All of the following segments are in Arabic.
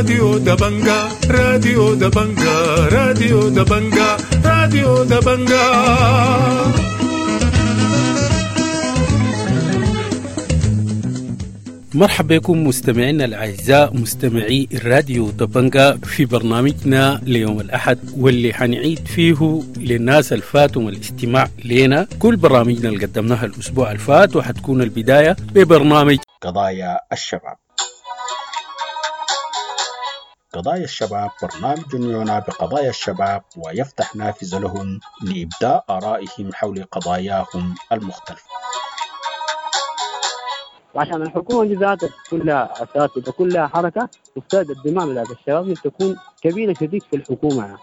راديو دبنجا راديو دبنجا راديو دبنجا راديو دبنجا. مرحبا بكم مستمعينا الأعزاء مستمعي الراديو دبنجا في برنامجنا ليوم الأحد، واللي حنعيد فيه للناس الفاتهم الاستماع لنا كل برامجنا اللي قدمناها الأسبوع الفات، وحتكون البداية ببرنامج قضايا الشباب. قضايا الشباب برنامج يعنى بقضايا الشباب ويفتح نافذة لهم لإبداء آرائهم حول قضاياهم المختلفة. وعشان الحكومة دي ذاتها كلها أساس وكلها حركة، تفترض الدماء ذات الشباب تكون كبيرة شديد في الحكومة يعني.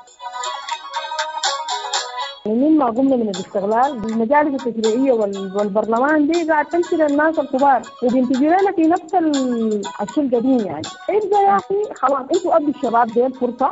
مما قمنا من الاستغلال بالمجالس التشريعية والبرلمان دي قاعد تمثل الناس الكبار وبينتجوا لنا في نفس الشيء القديم يعني. ابدا يا أخي خلاص انتوا أدوا الشباب دي الفرصة.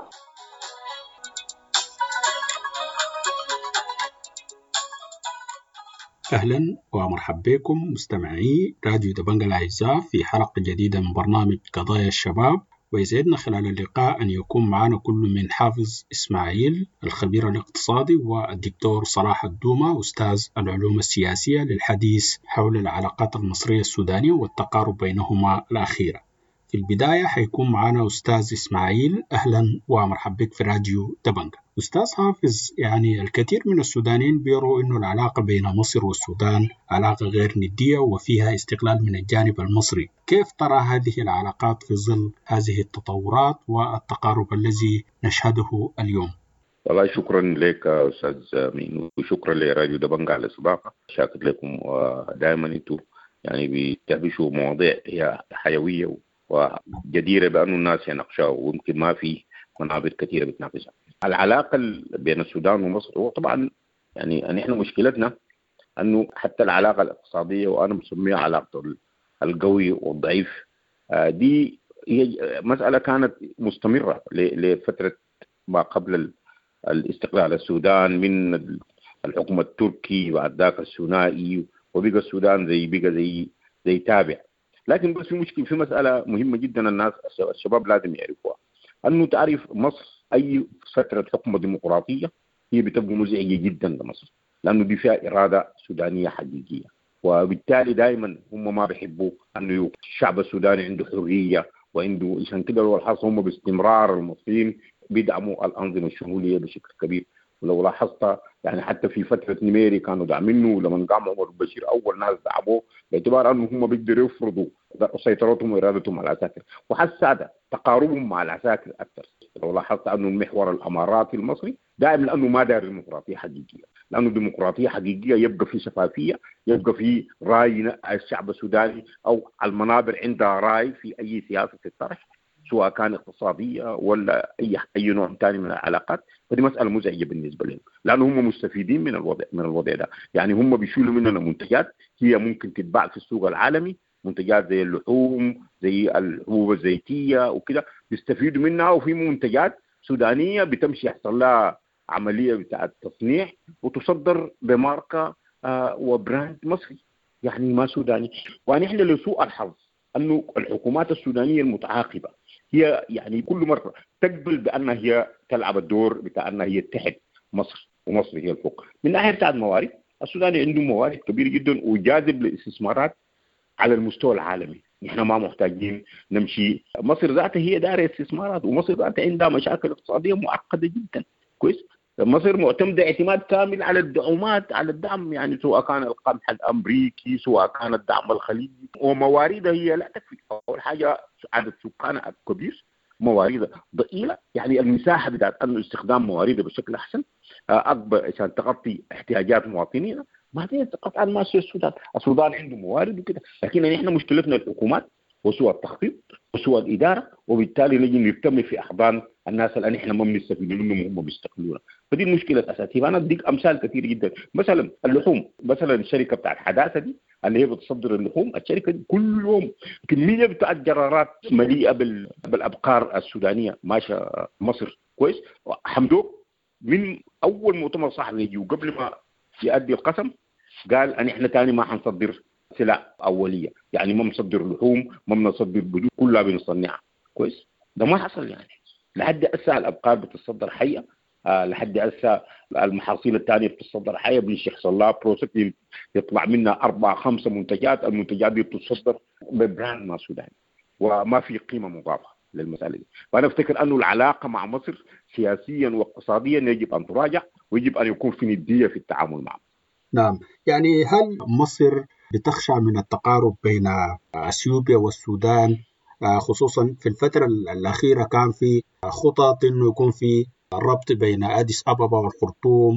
أهلا ومرحبا بكم مستمعي راديو دبنجا الأعزاء في حلقة جديدة من برنامج قضايا الشباب. ويسعدنا خلال اللقاء أن يكون معنا كل من حافظ إسماعيل الخبير الاقتصادي والدكتور صلاح الدومة أستاذ العلوم السياسية للحديث حول العلاقات المصرية السودانية والتقارب بينهما الأخيرة. في البداية حيكون معنا أستاذ إسماعيل. أهلا ومرحبا بك في راديو دبنجا. أستاذ حافظ، يعني الكثير من السودانيين بيروا أنه العلاقة بين مصر والسودان علاقة غير ندية وفيها استقلال من الجانب المصري. كيف ترى هذه العلاقات في ظل هذه التطورات والتقارب الذي نشهده اليوم؟ والله شكرا لك أستاذ مين، وشكرا لراديو دبنجا على الاستضافة. شاكر لكم، ودائما أنتم يعني بتهبشوا مواضيع هي حيوية وجديرة بأنه الناس يناقشها، ويمكن ما في منابر كثيرة بتناقشها. العلاقة بين السودان ومصر هو طبعا يعني نحن مشكلتنا أنه حتى العلاقة الاقتصادية، وأنا بسميها علاقة القوي والضعيف، دي هي مسألة كانت مستمرة لفترة ما قبل الاستقلال السودان من الحكم التركي بعد ذاك الثنائي، وبقى السودان زي تابع. لكن بس في مشكلة، في مسألة مهمة جدا الناس الشباب لازم يعرفوها، أنه تعرف مصر أي فترة حكم ديمقراطية هي بتبقى مزعجة جدا لمصر، لأنه دي فيها إرادة سودانية حقيقية، وبالتالي دائما هم ما بيحبوا أنه الشعب السوداني عنده حرية وعنده، عشان كده لو لاحظت هم باستمرار المصريين بيدعموا الأنظمة الشمولية بشكل كبير. ولو لاحظت يعني حتى في فترة نميري كانوا داعمينه، ولما قام عمر البشير أول ناس دعموه باعتبار أنه هم بيقدروا يفرضوا سيطرتهم وإرادتهم على العساكر، وحس هذا تقاربهم مع العساكر أكثر. لو لاحظت أنه المحور الأماراتي المصري دائما لأنه ما دار ديمقراطية حقيقية، لأنه ديمقراطية حقيقية يبقى في شفافية، يبقى في رأي الشعب السوداني أو المنابر عندها رأي في أي سياسة تطرح، سواء كان اقتصادية ولا أي نوع ثاني من العلاقات. فدي مسألة مزعجة بالنسبة لهم، لأنه هم مستفيدين من الوضع ده. يعني هم بيشيلوا مننا منتجات هي ممكن تتباع في السوق العالمي، منتجات زي اللحوم زي الحبوب الزيتية وكده بيستفيدوا منها، وفي منتجات سودانية بتمشي يحصل لها عملية بتاعة تصنيع وتصدر بماركة وبراند مصري يعني ما سوداني. ونحن لسوء الحظ أنه الحكومات السودانية المتعاقبة هي يعني كل مرة تقبل بأنها هي تلعب الدور بتاع أنها هي تحت مصر، ومصر هي الفوق. من ناحية بتاع الموارد، السودان عنده موارد كبيرة جدا وجاذب للاستثمارات على المستوى العالمي. نحن ما محتاجين نمشي، مصر ذاتها هي دارة استثمارات، ومصر ذاتها عندها مشاكل اقتصادية معقدة جدا. كويس، مصر معتمدة اعتماد كامل على الدعومات، على الدعم يعني سواء كان القمح الأمريكي سواء كان الدعم الخليجي، ومواردها هي لا تكفي. أول حاجة عدد سكانها كبير، مواردها ضئيلة، يعني المساحة بتاعت أنه استخدام مواردها بشكل أحسن أكبر عشان تغطي احتياجات مواطنينا. ما هي قطعا ماشية السودان عنده موارد وكده، لكن نحن مشكلتنا الحكومات وسوء التخطيط وسوء الإدارة، وبالتالي نجي نرتمي في أحضان الناس اللي نحن ما بنستفيد منهم وهم بيستقلونا. فدي المشكلة الأساسية. فأنا أديك أمثال كثير جدا، مثلا اللحوم، مثلا الشركة بتاعت حداثة دي اللي هي بتصدر اللحوم، الشركة دي كل يوم كمية بتاعت جرارات مليئة بالأبقار السودانية ماشية مصر. كويس، حمدوك من أول مؤتمر صحفي يجي وقبل ما يؤدي القسم قال أن إحنا تاني ما حنصدر سلع أولية، يعني ما بنصدر لحوم، ما بنصدر بدو، كلها بنصنعها. كويس، ده ما حصل يعني. لحد هسه الابقار بتتصدر حيه، لحد هسه المحاصيل الثانيه بتتصدر حيه، بيحصل لها بروسيس يطلع منها 4-5 منتجات، المنتجات دي بتتصدر ببراند ما سوداني وما في قيمه مضافه للمساله دي. فانا افتكر انه العلاقه مع مصر سياسيا واقتصاديا يجب ان تراجع، ويجب ان يكون في نديه في التعامل معها. نعم، يعني هل مصر بتخشى من التقارب بين اثيوبيا والسودان، خصوصا في الفترة الأخيرة كان في خطط إنه يكون في ربط بين أديس أبابا والخرطوم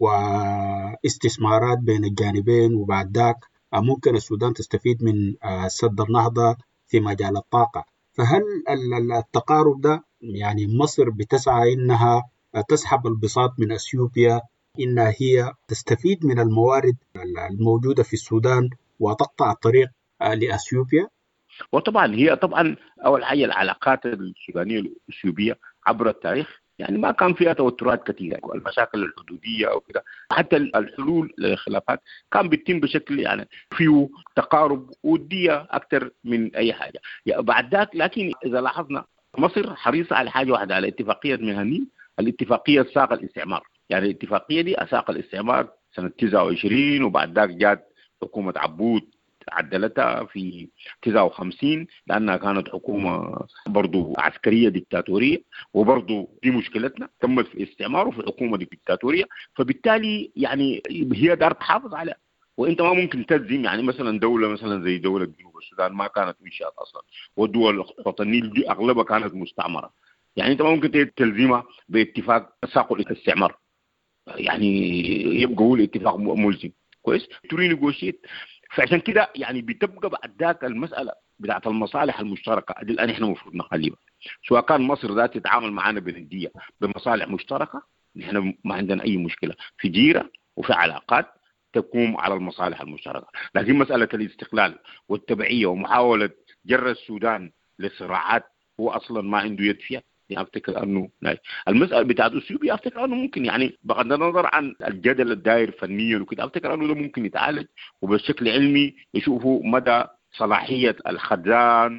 واستثمارات بين الجانبين، وبعد ذاك ممكن السودان تستفيد من سد النهضة في مجال الطاقة. فهل التقارب ده يعني مصر بتسعى إنها تسحب البساط من أثيوبيا، إنها هي تستفيد من الموارد الموجودة في السودان وتقطع الطريق لأثيوبيا؟ وطبعا هي طبعا اول حاجه العلاقات السودانيه الاثيوبيه عبر التاريخ يعني ما كان فيها توترات كثيره، المشاكل الحدوديه او كده، حتى الحلول للخلافات كان بيتم بشكل يعني فيه تقارب وديه اكثر من اي حاجه. يعني بعد ذاك لكن اذا لاحظنا مصر حريصه على حاجه واحده، على اتفاقيه مهنيه، الاتفاقيه ساق الاستعمار. يعني الاتفاقيه دي اساق الاستعمار سنه 29، وبعد ذاك جات حكومه عبود عدلتها في 59 لأنها كانت حكومة برضو عسكرية ديكتاتورية، وبرضو دي مشكلتنا، تمت في استعمار وفي حكومة ديكتاتورية، فبالتالي يعني هي دار تحافظ عليها. وانت ما ممكن تلزم يعني مثلا دوله مثلا زي دوله جنوب السودان ما كانت منشات اصلا، والدول خط النيل دي اغلبها كانت مستعمره، يعني انت ما ممكن تلزمها باتفاق ساق الاستعمار، يعني يبقى هو الاتفاق ملزم كويس تريد نيغوشيت. فعشان كده يعني بتبقى بعد ذاك المساله بتاعت المصالح المشتركه دي الان احنا المفروض نقلبها، سواء كان مصر ذات تتعامل معنا بنديه بمصالح مشتركه، نحن ما عندنا اي مشكله في جيره وفي علاقات تقوم على المصالح المشتركه، لكن مساله الاستقلال والتبعيه ومحاوله جر السودان لصراعات هو اصلا ما عنده يد فيها، يعني افتكر انه المساله بتاعت اثيوبيا افتكر انه ممكن يعني بغض النظر عن الجدل الداير فنيا وكده، افتكر انه ده ممكن يتعالج وبشكل علمي يشوفوا مدى صلاحيه الخزان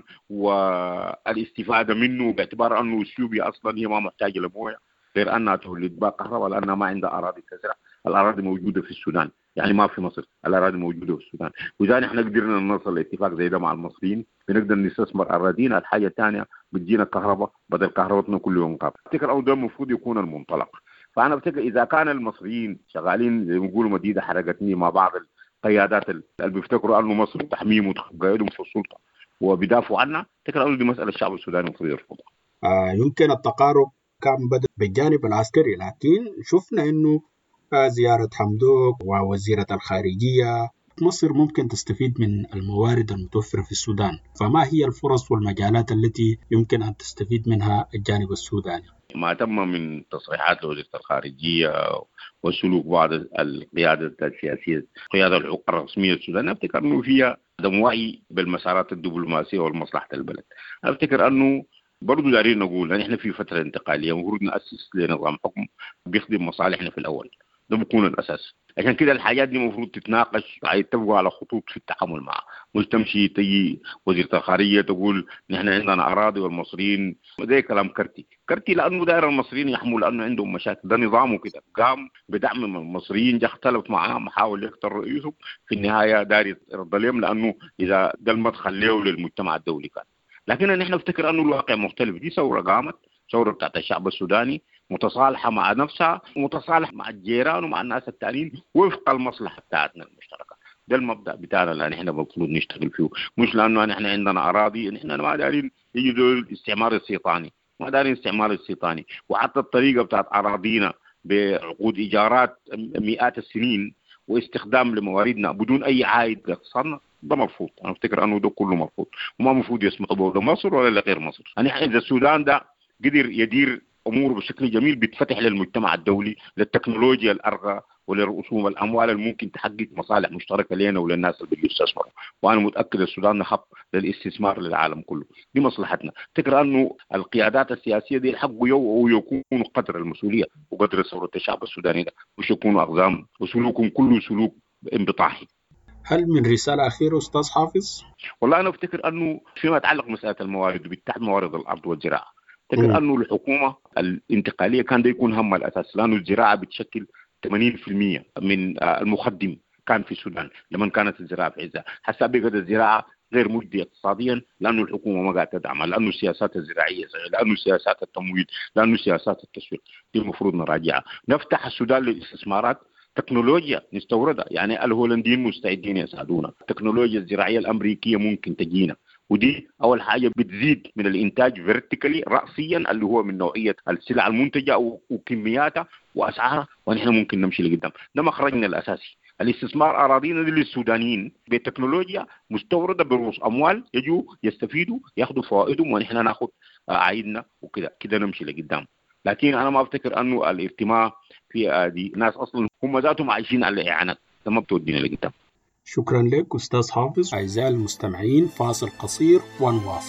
والاستفاده منه، باعتبار انه اثيوبيا اصلا هي ما محتاجه لمويه غير انها تولد بها كهرباء لانها ما عندها اراضي تزرع، الاراضي موجوده في السودان يعني ما في مصر، الاراضي موجوده في السودان، واذا احنا قدرنا نوصل لاتفاق زي ده مع المصريين بنقدر نستثمر اراضينا. الحاجه الثانيه بتجينا كهرباء بدل كهربتنا كل يوم قابل. افتكر انه ده المفروض يكون المنطلق. فانا افتكر اذا كان المصريين شغالين زي ما بيقولوا مديده حركتني مع بعض القيادات اللي بيفتكروا انه مصر تحميم وتقيدهم في السلطه وبيدافعوا عنها، افتكر انه دي مساله الشعب السوداني المفروض يرفضها. يمكن التقارب كان بدأ بالجانب العسكري، لكن شفنا انه زيارة حمدوك ووزيرة الخارجية، مصر ممكن تستفيد من الموارد المتوفرة في السودان، فما هي الفرص والمجالات التي يمكن أن تستفيد منها الجانب السوداني؟ ما تم من تصريحات لوزيرة الخارجية وسلوك بعض القيادة السياسية، القيادة الرسمية السودانية، أفتكر أنه فيها عدم وعي بالمسارات الدبلوماسية والمصلحة البلد. أفتكر أنه برضو دارين نقول أن إحنا في فترة انتقالية المفروض نأسس لنظام حكم بيخدم مصالحنا في الأول، ده بيكون الأساس. عشان كده الحاجات دي المفروض تتناقش يتفقوا على خطوط في التعامل معها، مش تمشي تجي وزيرة الخارجية تقول نحن عندنا أراضي والمصريين، ده كلام كرتي لأنه داير المصريين يحموا لأنه عندهم مشاكل، ده نظامه كده قام بدعم المصريين، جا اختلف معاهم حاول يختار رئيسه، في النهاية داير يرد لهم لأنه إذا ده المدخل له للمجتمع الدولي كان. لكن نحن نفتكر أنه الواقع مختلف، دي ثورة قامت، ثورة بتاعت الشعب السوداني متصالحة مع نفسها ومتصالحة مع الجيران ومع الناس التانيين وفق المصلحة بتاعتنا المشتركة. ده المبدأ بتاعنا اللي نحن المفروض نشتغل فيه، مش لأنه نحن عندنا أراضي، نحن ما دارين يجي دول الاستعمار السيطاني، ما دارين استعمار السيطاني، وحتى الطريقة بتاعت أراضينا بعقود إيجارات مئات السنين واستخدام لمواردنا بدون أي عائد لاقتصادنا، ده مرفوض. أنا أفتكر أنه ده كله مرفوض وما مفروض يسمح به لمصر ولا لغير مصر. يعني إذا السودان ده قدر يدير أمور بشكل جميل بيتفتح للمجتمع الدولي، للتكنولوجيا الأرقى ولرسوم الأموال الممكن تحقق مصالح مشتركة لنا وللناس اللي بيستثمروا، وأنا متأكد السودان حق للاستثمار للعالم كله، دي مصلحتنا. تكرر أنه القيادات السياسية دي حقوا يكونوا قدر المسؤولية وقدر ثورة الشعب السوداني ده، مش يكونوا أقزام وسلوكهم كله سلوك انبطاحي. هل من رسالة أخيرة أستاذ حافظ؟ والله أنا أفتكر أنه فيما يتعلق مسألة الموارد وبالتحديد موارد الأرض والزراعة، أفتكر أنه الحكومة الانتقالية كان ده يكون هم الأساس، لأنه الزراعة بتشكل 80% من المخدم كان في السودان لما كانت الزراعة في عزها. حسب بقت الزراعة غير مجدية اقتصاديا لأنه الحكومة ما قاعدة تدعمها، لأنه السياسات الزراعية صغيرة، لأنه سياسات التمويل، لأنه سياسات التسويق دي المفروض نراجعها. نفتح السودان للاستثمارات، تكنولوجيا نستوردها، يعني الهولنديين مستعدين يساعدونا، التكنولوجيا الزراعية الأمريكية ممكن تجينا، ودي أول حاجة بتزيد من الإنتاج فيرتيكالي رأسيا اللي هو من نوعية السلع المنتجة وكمياتها وأسعارها، ونحن ممكن نمشي لقدام. ده مخرجنا الأساسي. الاستثمار أراضينا للسودانيين بتكنولوجيا مستوردة برؤوس أموال، يجوا يستفيدوا ياخذوا فوائدهم ونحن ناخذ عايدنا، وكده كده نمشي لقدام. لكن أنا ما أفتكر أنه الارتماء في دي ناس أصلا هم ذاتهم عايشين على الإعانات، ده ما بتودينا لقدام. شكرا لك أستاذ حافظ. أعزائي المستمعين، فاصل قصير ونواصل.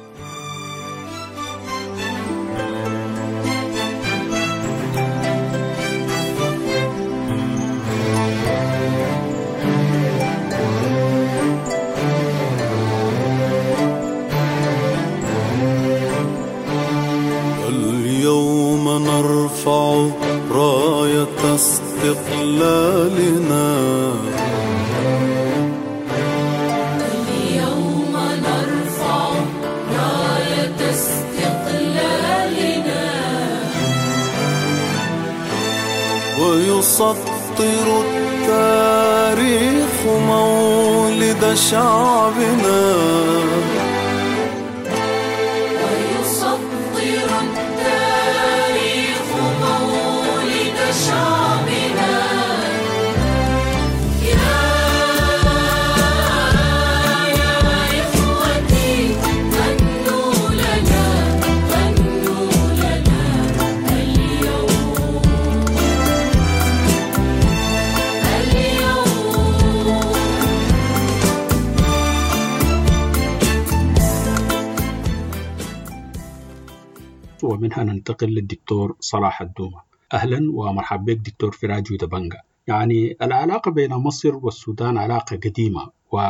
اليوم نرفع راية استقلالنا، اليوم نرفع راية استقلالنا، ويسطر التاريخ مولد شعبنا، ومنها ننتقل للدكتور صلاح الدومة. أهلا ومرحبا بك دكتور في راديو دبنجة. يعني العلاقة بين مصر والسودان علاقة قديمة،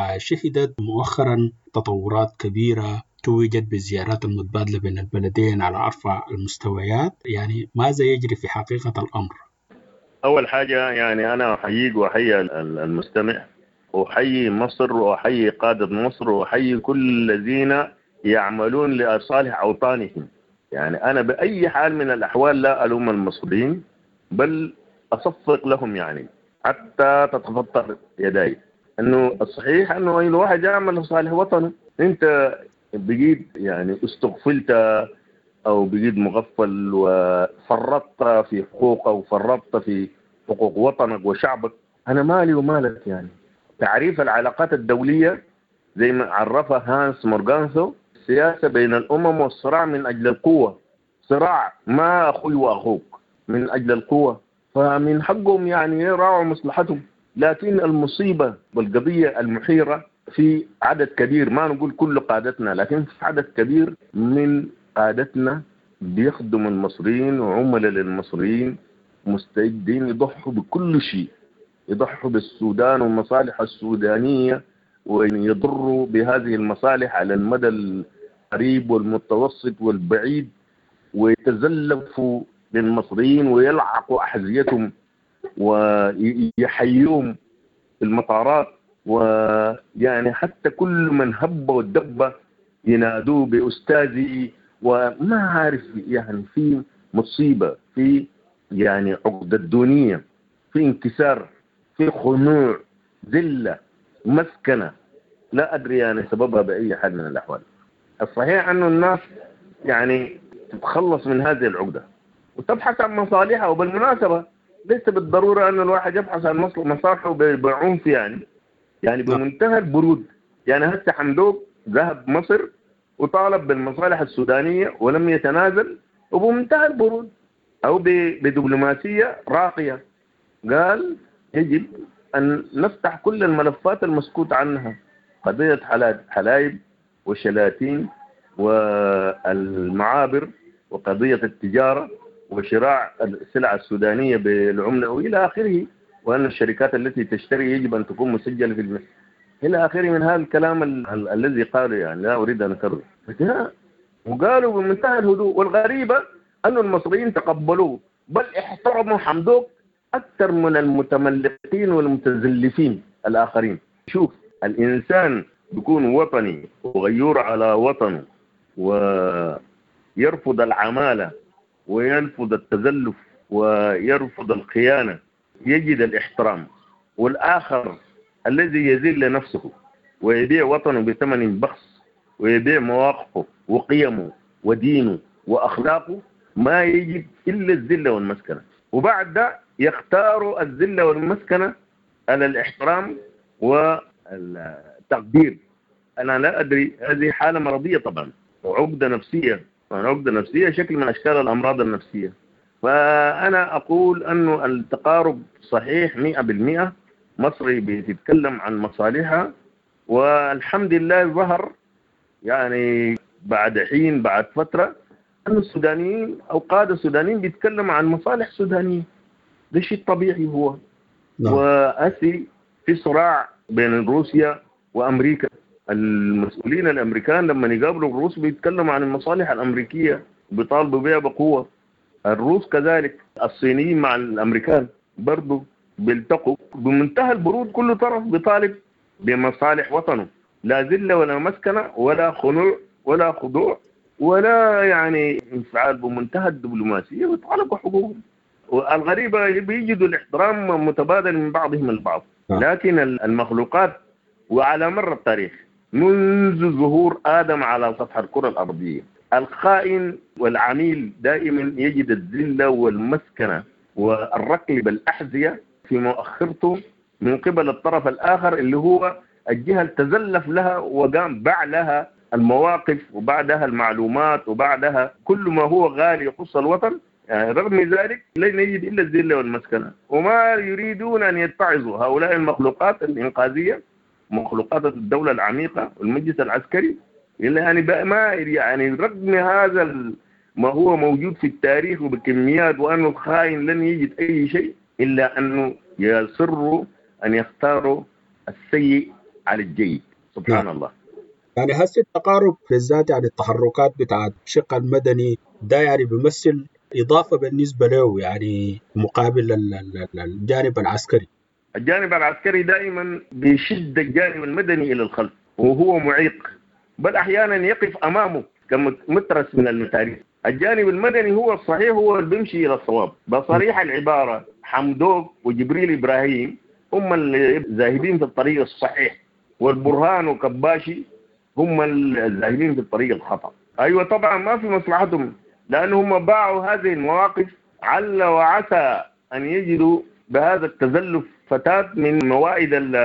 وشهدت مؤخرا تطورات كبيرة توجت بالزيارات المتبادلة بين البلدين على أرفع المستويات. يعني ماذا يجري في حقيقة الأمر؟ أول حاجة يعني أنا أحييك وأحيي المستمع، وأحيي مصر وأحيي قادة مصر وأحيي كل الذين يعملون لصالح أوطانهم. يعني أنا بأي حال من الأحوال لا ألوم المصريين، بل أصفق لهم يعني حتى تتفطر يداي. أنه الصحيح أنه أي واحد يعمل لصالح وطنه. أنت بقيت يعني استغفلت أو بقيت مغفل وفرطت في حقوقك وفرطت في حقوق وطنك وشعبك، أنا مالي ومالك. يعني تعريف العلاقات الدولية زي ما عرفها هانس مورغانثو، السياسة بين الأمم والصراع من أجل القوة، صراع ما أخوي وأخوك من أجل القوة، فمن حقهم يعني يراعوا مصلحتهم. لكن المصيبة والقضية المحيرة في عدد كبير، ما نقول كل قادتنا، لكن في عدد كبير من قادتنا بيخدموا المصريين وعملاء للمصريين، مستعدين يضحوا بكل شيء، يضحوا بالسودان والمصالح السودانية، ويضروا بهذه المصالح على المدى القريب والمتوسط والبعيد، ويتزلفوا للمصريين ويلعقوا أحذيتهم ويحيوهم في المطارات، ويعني حتى كل من هب ودب ينادوه بأستاذي، وما عارف يعني في مصيبة، في يعني عقدة دونية، في انكسار، في خنوع، ذلة، مسكنة، لا أدري يعني سببها بأي حال من الأحوال. الصحيح أنه الناس يعني تتخلص من هذه العقدة وتبحث عن مصالحها. وبالمناسبة ليس بالضرورة أن الواحد يبحث عن مصالحه بعنف، يعني بمنتهى البرود. يعني هسه حمدوك ذهب مصر وطالب بالمصالح السودانية ولم يتنازل، وبمنتهى البرود أو بدبلوماسية راقية قال يجب أن نفتح كل الملفات المسكوت عنها، قضية حلايب والشلاتين والمعابر وقضية التجارة وشراء السلع السودانية بالعملة وإلى آخره، وأن الشركات التي تشتري يجب أن تكون مسجلة في المسجد إلى آخره من هذا الكلام الذي قاله. يعني لا أريد أن أكرر. وقالوا بمنتهى الهدوء. والغريبة أن المصريين تقبلوه، بل احترموا حمدوك أكثر من المتملقين والمتزلفين الآخرين. شوف، الإنسان يكون وطني وغيور على وطنه ويرفض العمالة ويرفض التزلف ويرفض الخيانة، يجد الاحترام. والآخر الذي يذل نفسه ويبيع وطنه بثمن بخس ويبيع مواقفه وقيمه ودينه وأخلاقه، ما يجد إلا الذلة والمسكنة. وبعد ده يختاروا الذلة والمسكنة على الاحترام والتقدير. أنا لا أدري، هذه حالة مرضية طبعا وعقدة نفسية، عقدة نفسية شكل من أشكال الأمراض النفسية. فأنا أقول أنه التقارب صحيح 100%. مصر بتتكلم عن مصالحها، والحمد لله ظهر يعني بعد حين بعد فترة أن السودانيين أو قادة السودانيين بيتكلموا عن مصالح سودانية. ده شيء طبيعي هو. وأسي في صراع بين روسيا وأمريكا. المسؤولين الأمريكان لما يقابلوا الروس بيتكلموا عن المصالح الأمريكية، بيطالبوا بها بقوة. الروس كذلك، الصينيين مع الأمريكان برضو بيلتقوا بمنتهى البرود، كل طرف بيطالب بمصالح وطنه، لا ذلة ولا مسكنة ولا خنوع ولا خضوع ولا يعني انفعال، بمنتهى الدبلوماسية ويطالبوا حقوقهم. والغريبة بيجدوا الاحترام متبادل من بعضهم البعض. لكن المخلوقات وعلى مر التاريخ منذ ظهور آدم على سطح الكرة الأرضية، الخائن والعميل دائما يجد الذلة والمسكنة والركل بالأحذية في مؤخرته من قبل الطرف الآخر، اللي هو الجهة اللي تزلف لها وقام باع لها المواقف وبعدها المعلومات وبعدها كل ما هو غالي يخص الوطن. يعني رغم ذلك لن يجد إلا الذلة والمسكنة، وما يريدون أن يتعظوا هؤلاء المخلوقات الإنقاذية، مخلوقات الدولة العميقة والمجلس العسكري، إلا يعني رغم هذا ما هو موجود في التاريخ وبكميات، وأنه الخائن لن يجد أي شيء إلا أنه يصروا أن يختاروا السيء على الجيد. سبحان الله. يعني هسه التقارب في الذات، يعني التحركات بتاعت الشق المدني ده يعني بيمثل إضافة بالنسبة له، يعني مقابل الجانب العسكري. الجانب العسكري دائما بيشد الجانب المدني إلى الخلف وهو معيق، بل أحيانا يقف أمامه كمترس من المتاريخ. الجانب المدني هو الصحيح، هو اللي بيمشي إلى الصواب. بصريح العبارة حمدوك وجبريل إبراهيم هم الذاهبين في الطريق الصحيح، والبرهان وكباشي هم الذاهبين في الطريق الخطأ. أيوة طبعا ما في مصلحتهم، لأنهم باعوا هذه المواقف عل وعسى أن يجدوا بهذا التزلف فتاة من موائد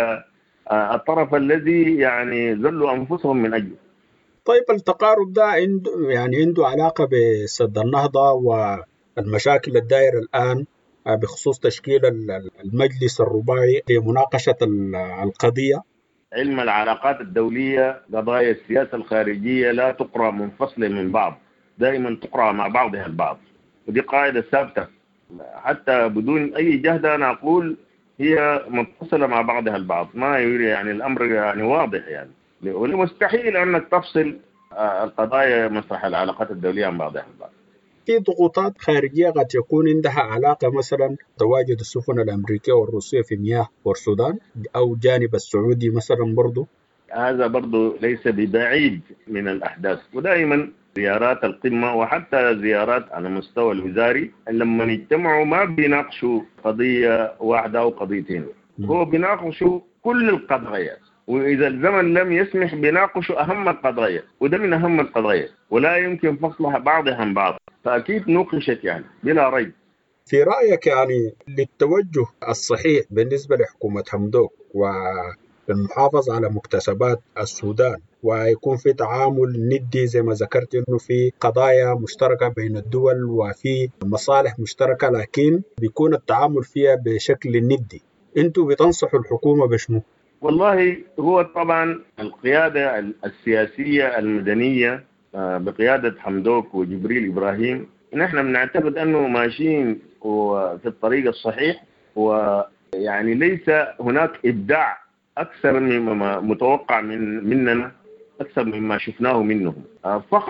الطرف الذي يعني ذلوا أنفسهم من أجله. طيب التقارب ده عنده علاقة بسد النهضة والمشاكل الدائرة الآن بخصوص تشكيل المجلس الرباعي لمناقشة القضية؟ علم العلاقات الدولية، قضايا السياسة الخارجية لا تقرأ منفصلة من بعض، دائما تقرأ مع بعضها البعض، ودي قاعدة ثابتة حتى بدون أي جهد. أنا أقول هي متصلة مع بعضها البعض، ما يعني الأمر يعني واضح يعني، ومستحيل أنك تفصل القضايا مسرح العلاقات الدولية عن بعضها البعض. في ضغوطات خارجية قد يكون عندها علاقة، مثلا تواجد السفن الأمريكية والروسية في مياه السودان أو جانب السعودي مثلا برضو. هذا برضو ليس ببعيد من الأحداث. ودائما زيارات القمة وحتى زيارات على مستوى الوزاري لما يجتمعوا ما بيناقشوا قضية واحدة أو قضيتين، هو بيناقشوا كل القضايا، وإذا الزمن لم يسمح بيناقشوا أهم القضايا، وده من أهم القضايا ولا يمكن فصلها بعضها عن بعض، فأكيد نوقشت يعني بلا ريب. في رأيك يعني للتوجه الصحيح بالنسبة لحكومة حمدوك والمحافظة على مكتسبات السودان، ويكون في تعامل ندي زي ما ذكرت إنه في قضايا مشتركة بين الدول وفي مصالح مشتركة، لكن بيكون التعامل فيها بشكل ندي، أنتوا بتنصحوا الحكومة بشنو؟ والله هو طبعا القيادة السياسية المدنية بقيادة حمدوك وجبريل إبراهيم، نحن بنعتقد أنه ماشيين في الطريق الصحيح، ويعني ليس هناك إبداع أكثر مما متوقع مننا، أكثر مما شفناه منهم. فقط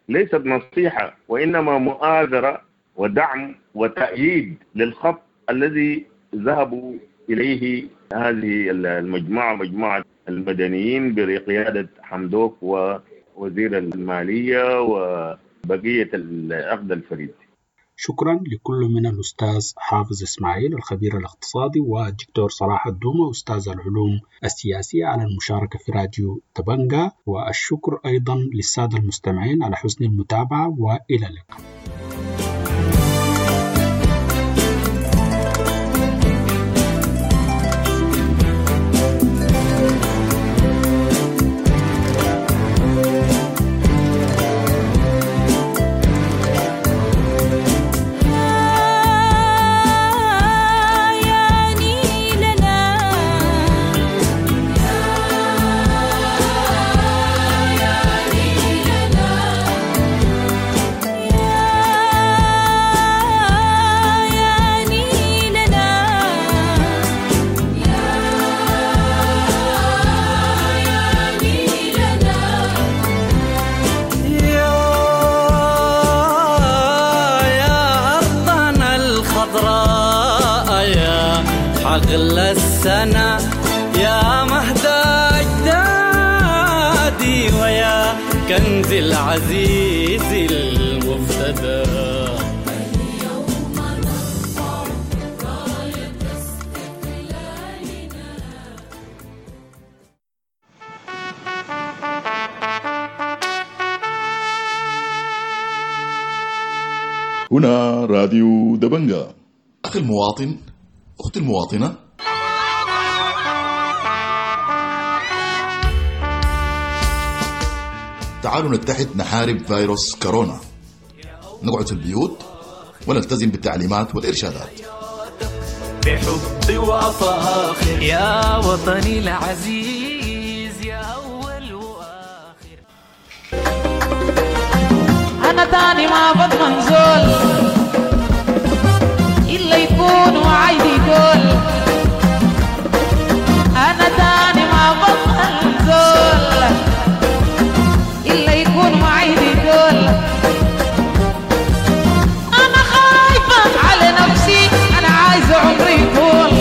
ليست نصيحة وإنما مؤازرة ودعم وتأييد للخط الذي ذهبوا إليه هذه المجموعة، مجموعة المدنيين بقيادة حمدوك ووزير المالية وبقية العقد الفريد. شكرا لكل من الأستاذ حافظ إسماعيل الخبير الاقتصادي والدكتور صلاح الدومة أستاذ العلوم السياسية على المشاركة في راديو دبنجا، والشكر أيضا للسادة المستمعين على حسن المتابعة، وإلى اللقاء. أغلى السنة يا مهدى أجدادي ويا كنز العزيز المفتدى. اليوم نرفع راية استقلالنا. هنا راديو دبنجا. أخي المواطن، أختي المواطنة، تعالوا نتحد نحارب فيروس كورونا، نقعد في البيوت ونلتزم بالتعليمات والإرشادات. بحب وفاخر يا وطني العزيز يا أول وآخر. أنا تاني ما بضمن زول إلا يكون وعيدي دول. أنا تاني ما بضمن زول إلا يكون وعيدي دول. أنا خايفة على نفسي، أنا عايزة عمري يطول.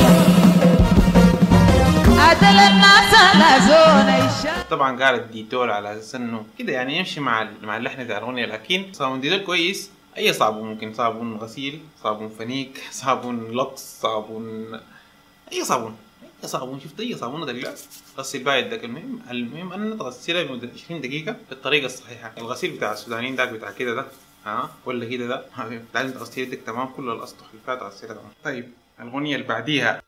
أدل الناس لا زون طبعا قالت ديتول على أساس إنه كده يعني يمشي مع اللحن بتاع الأغنية، لكن صابون ديتول كويس. أي صابون ممكن، صابون غسيل، صابون فنيك، صابون لطس، صابون أي صابون، أي صابون. شفت أي صابون دلع غسل بقى يدك. المهم أن تغسلها لمدة 20 دقيقة بالطريقة الصحيحة. الغسيل بتاع السودانيين ده بتاع كده ده ولا كده ده لازم تغسل يدك تمام، كل الأسطح اللي فات غسلها تمام. طيب الأغنية اللي بعديها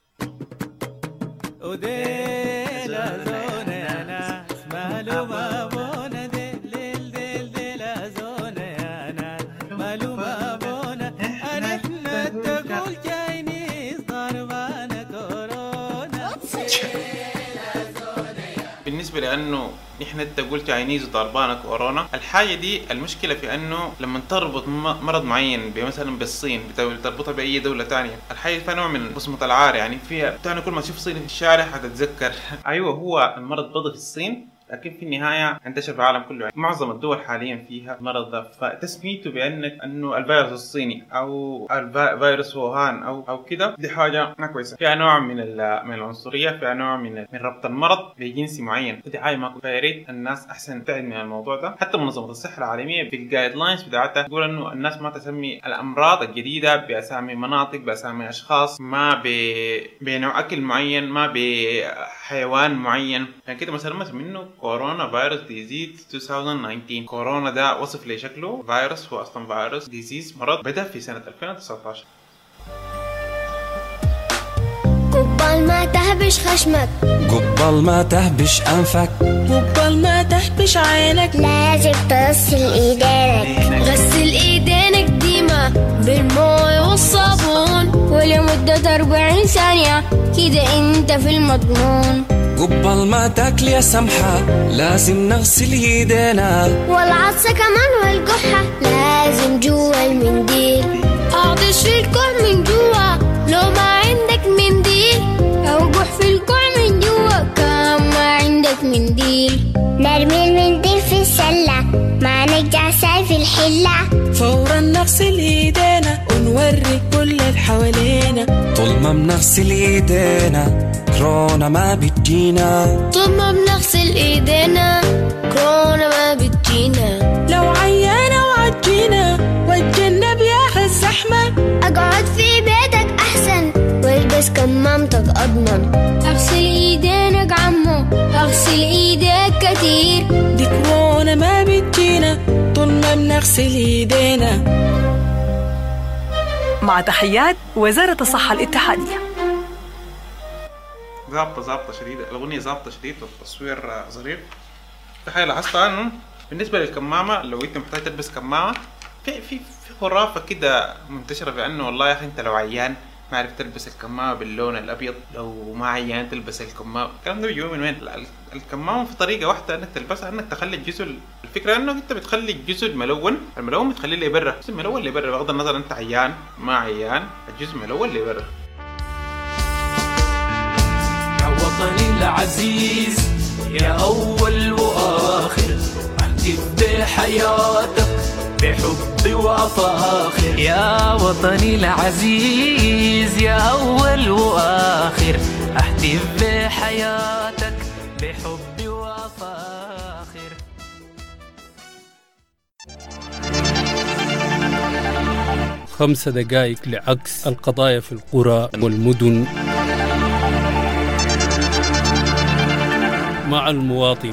بالنسبة لأنه نحن تقول تشاينيز وضربانة كورونا. الحاجة دي المشكلة في أنه لما تربط مرض معين مثلا بالصين تربطها بأي دولة تانية، الحاجة فيها نوع من بصمة العار. يعني فيها تاني كل ما تشوف صيني في الشارع هتتذكر أيوة هو المرض بدأ في الصين، لكن في النهاية انتشر في العالم كله. يعني معظم الدول حاليا فيها المرض ده، فتسميته انه الفيروس الصيني او الفيروس ووهان او كده، دي حاجة ما كويسة. فيها نوع من العنصرية، فيها نوع من ربط المرض بجنسي معين، ودي حاجة ما كويسة. فيا ريت الناس احسن تبتعد من الموضوع ده. حتى منظمة الصحة العالمية في الجايد لاينز بتاعتها تقول انه الناس ما تسمي الامراض الجديدة باسامي مناطق، باسامي اشخاص، ما بنوع اكل معين، ما بحيوان معين. يعني كده مثلا منه كورونا فيروس ديزيز 2019. كورونا ده وصف لي شكله فيروس، هو اصلا فيروس ديزيز مرض بدأ في سنة 2019. قبل ما تهبش خشمك، قبل ما تهبش أنفك، قبل ما تهبش عينك، لازم تغسل ايدينك. غسل ايدينك ديما بالماء والصابون ولمدة 40 ثانية، كده انت في المضمون. قبل ما تاكل يا سمحة لازم نغسل ايدينا، والعطسة كمان والقحة لازم جوا المنديل. اعطش في الكوع من جوا لو ما عندك منديل، او قح في الكوع من جوا كان ما عندك منديل. نرمي المنديل في نتسلى ما نرجع سالف الحلة. فورا نغسل ايدينا ونوري كل اللي حوالينا. طول ما بنغسل ايدينا كورونا ما بتجينا. طول ما بنغسل ايدينا كورونا ما بتجينا. لو عيانة وعجينا واتجنب يا الزحمة. اقعد في بيتك احسن والبس كمامتك اضمن. اغسل ايدينك عمو اغسل ايديك كتير. دي كورونا ما بتجينا طول ما بنغسل ايدينا. مع تحيات وزارة الصحة الاتحادية. ظابطة شديدة الأغنية، ظابطة شديدة والتصوير ظريف. في حاجة لاحظتها إنه بالنسبة للكمامة لو أنت محتاج تلبس كمامة في خرافة كده منتشرة في إنه والله يا أخي أنت لو عيان ما عرفت تلبس الكمامة باللون الأبيض، لو ما عيان تلبس الكمامة. الكلام ده بيجي من وين؟ الكمامة في طريقة واحدة إنك تلبسها، إنك تخلي الجزء، الفكرة إنه أنت بتخلي الجزء الملون بتخليه اللي برا، الجزء الملون اللي برا بغض النظر أنت عيان ما عيان، الجزء الملون اللي برا. يا وطني العزيز يا أول وآخر أهتف بحياتك بحب وأفاخر. يا وطني العزيز يا أول وآخر أهتف بحياتك بحب وأفاخر. 5 دقائق لعكس القضايا في القرى والمدن مع المواطن.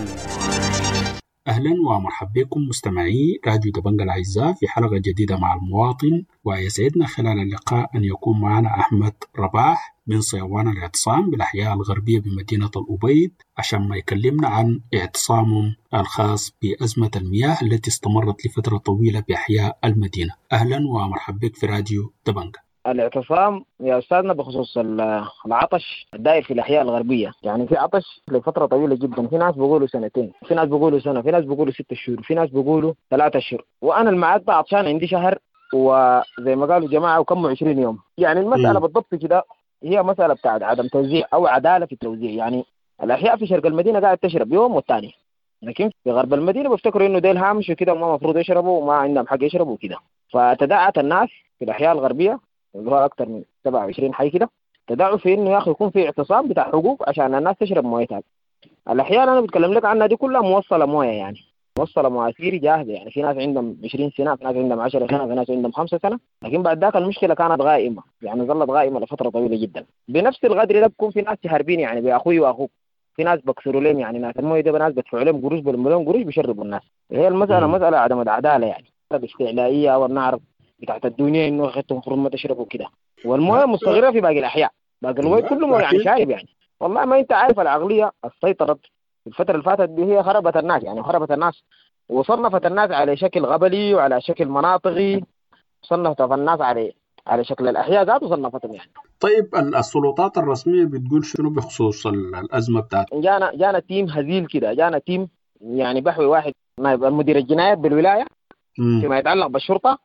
أهلا ومرحبا بكم مستمعي راديو دبنجة الأعزاء في حلقة جديدة مع المواطن، ويسعدنا خلال اللقاء أن يكون معنا أحمد رباح من صيوان الاعتصام بالأحياء الغربية بمدينة الأبيض عشان ما يكلمنا عن اعتصامهم الخاص بأزمة المياه التي استمرت لفترة طويلة بأحياء المدينة. أهلا ومرحبا بك في راديو دبنجة. الاعتصام يا أستاذنا بخصوص العطش الدائر في الأحياء الغربية، يعني في عطش لفترة طويلة جدا، في ناس بيقولوا 2 سنين، في ناس بيقولوا سنة، في ناس بيقولوا 6 شهور، في ناس بيقولوا 3 أشهر، وأنا المعاد ده عطشان عندي شهر وزي ما قالوا جماعة وكموا 20 يوم. يعني المسألة بالضبط كده هي مسألة بتاعت عدم توزيع أو عدالة في التوزيع. يعني الأحياء في شرق المدينة قاعد تشرب يوم والتاني، لكن في غرب المدينة بيفتكروا إنه ديل هامش وكده وما مفروض يشربوا وما عندهم حق يشربوا وكده. فتداعت الناس في الأحياء الغربية اللي هو أكثر من 27 حي كده تداعوا في إنه يا أخي يكون في اعتصام بتاع حقوق عشان الناس تشرب مويتها. الأحياء اللي أنا بتكلم لك عنها دي كلها موصلة موية، يعني موصلة مواسير جاهزة. يعني في ناس عندهم 20 سنة، في ناس عندهم 10 سنة، في ناس عندهم 5 سنة، لكن بعد ذاك المشكلة كانت غائمة، يعني ظلت غائمة لفترة طويلة جدا. بنفس القدر ده بيكون في ناس هاربين، يعني بأخوي وأخوك، في ناس بكسروا لهم، يعني ناس المويه ده ناس بدفعوا لهم قروش بالمليون قروش بيشربوا الناس. هي المسألة مسألة عدم العدالة، يعني باستعلائية والنعرف بتاعت الدنيا إنه أخذتهم المفروض ما تشربوا كده، والمويه مستغرة في باقي الأحياء، باقي الوقت كله مويه يعني شايب. يعني والله ما أنت عارف العقلية السيطرة في الفترة اللي فاتت دي هي خربت الناس، يعني خربت الناس وصنفت الناس على شكل غبلي وعلى شكل مناطقي، صنفت الناس على شكل الأحياء ذات وصنفتهم يعني. طيب السلطات الرسمية بتقول شنو بخصوص الأزمة بتاعت؟ جانا تيم هزيل كده، جانا تيم يعني بحوي واحد نائب المدير الجنايات بالولاية فيما يتعلق بالشرطة،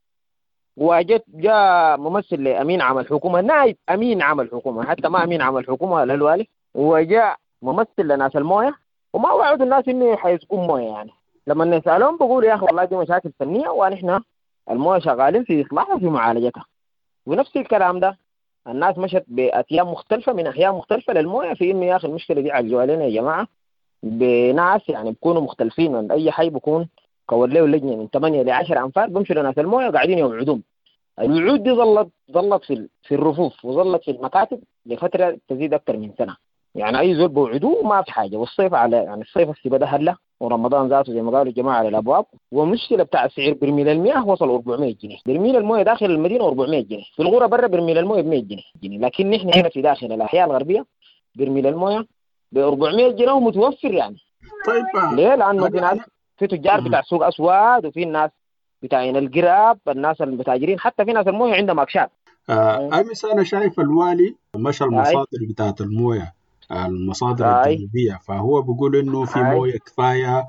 جاء ممثل لأمين عام الحكومة، نائب أمين عام الحكومة، حتى ما أمين عام الحكومة الهلوالي، وجاء ممثل لناس الموية، وما وعدوا الناس إنه حيسقون موية. يعني لما نسألهم بقولوا يا أخي والله دي مشاكل فنية ونحن الموية شغالين في إصلاحها وفي معالجتها. ونفس الكلام ده الناس مشت بأتيام مختلفة من أحياء مختلفة للموية في إنه يا أخي المشكلة دي عالجوا علينا يا جماعة، بناس يعني بيكونوا مختلفين من أي حي، بيكون كون له لجنة من 8 ل 10 أنفار بمشوا لناس الموية قاعدين يوعدون. الوعود دي ظلت في الرفوف وظلت في المكاتب لفترة تزيد أكثر من سنة. يعني أي زول بوعدوه وما في حاجة، والصيف على يعني الصيف السبا ده هلا، ورمضان ذاته زي ما قالوا الجماعة على الأبواب، ومشكلة بتاع سعر برميل المياه وصل 400 جنيه، برميل الموية داخل المدينة 400 جنيه، في الغورة برا برميل الموية ب 100 جنيه، لكن نحن هنا في داخل الأحياء الغربية برميل الموية ب 400 جنيه ومتوفر. يعني طيب ليه؟ لأنه في ناس، في تجار بتاع سوق أسود، وفي الناس بتاعين القراب، الناس المتاجرين، حتى في ناس الموية عندهم أكشاف. أمس أنا شايف الوالي مشى المصادر بتاعت الموية، المصادر الجنوبية، فهو بيقول إنه في موية كفاية.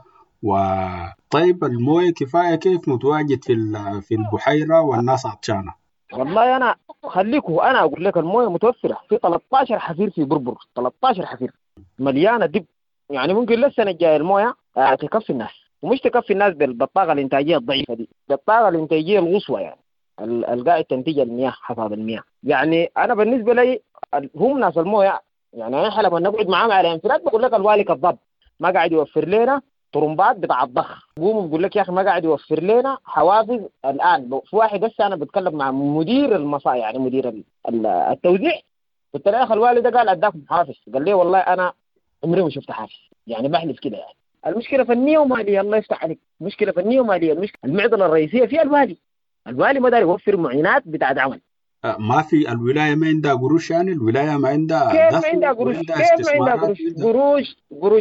وطيب الموية كفاية كيف متواجد في البحيرة والناس عطشانة؟ والله أنا خليكوا أنا أقول لك الموية متوفرة في 13 حفير في بربر، 13 حفير مليانة دب، يعني ممكن لسه الجاي الموية تكفي الناس. ومش تكفي الناس بالطاقة الإنتاجية الضعيفة دي، بالطاقة الإنتاجية القصوى يعني القاعد تنتج المياه، حفاظ المياه. يعني أنا بالنسبة لي هم ناس المويه، يعني احنا لما نقعد معاهم على انفراد بقول لك الوالي كذاب، ما قاعد يوفر لنا طرمبات بتاع الضخ، قوم بقول لك يا اخي ما قاعد يوفر لنا حوافز. الان في واحد بس انا بتكلم مع مدير المصانع، يعني مدير التوزيع، قلت له يا اخي الوالي ده قال اداكم حافز، قال لي والله انا عمري ما شفت حافز، يعني بحلف كده. يعني المشكله فنيه وماليه، الله يفتح عليك، مشكله فنيه وماليه. المشكله المعضله الرئيسيه في الوالي ما دار يوفر معينات بتاعت عمل. ما في الولاية ما عندها قروش، يعني الولاية ما عندها كيف ما عندها قروش؟ كيف ما عندها قروش؟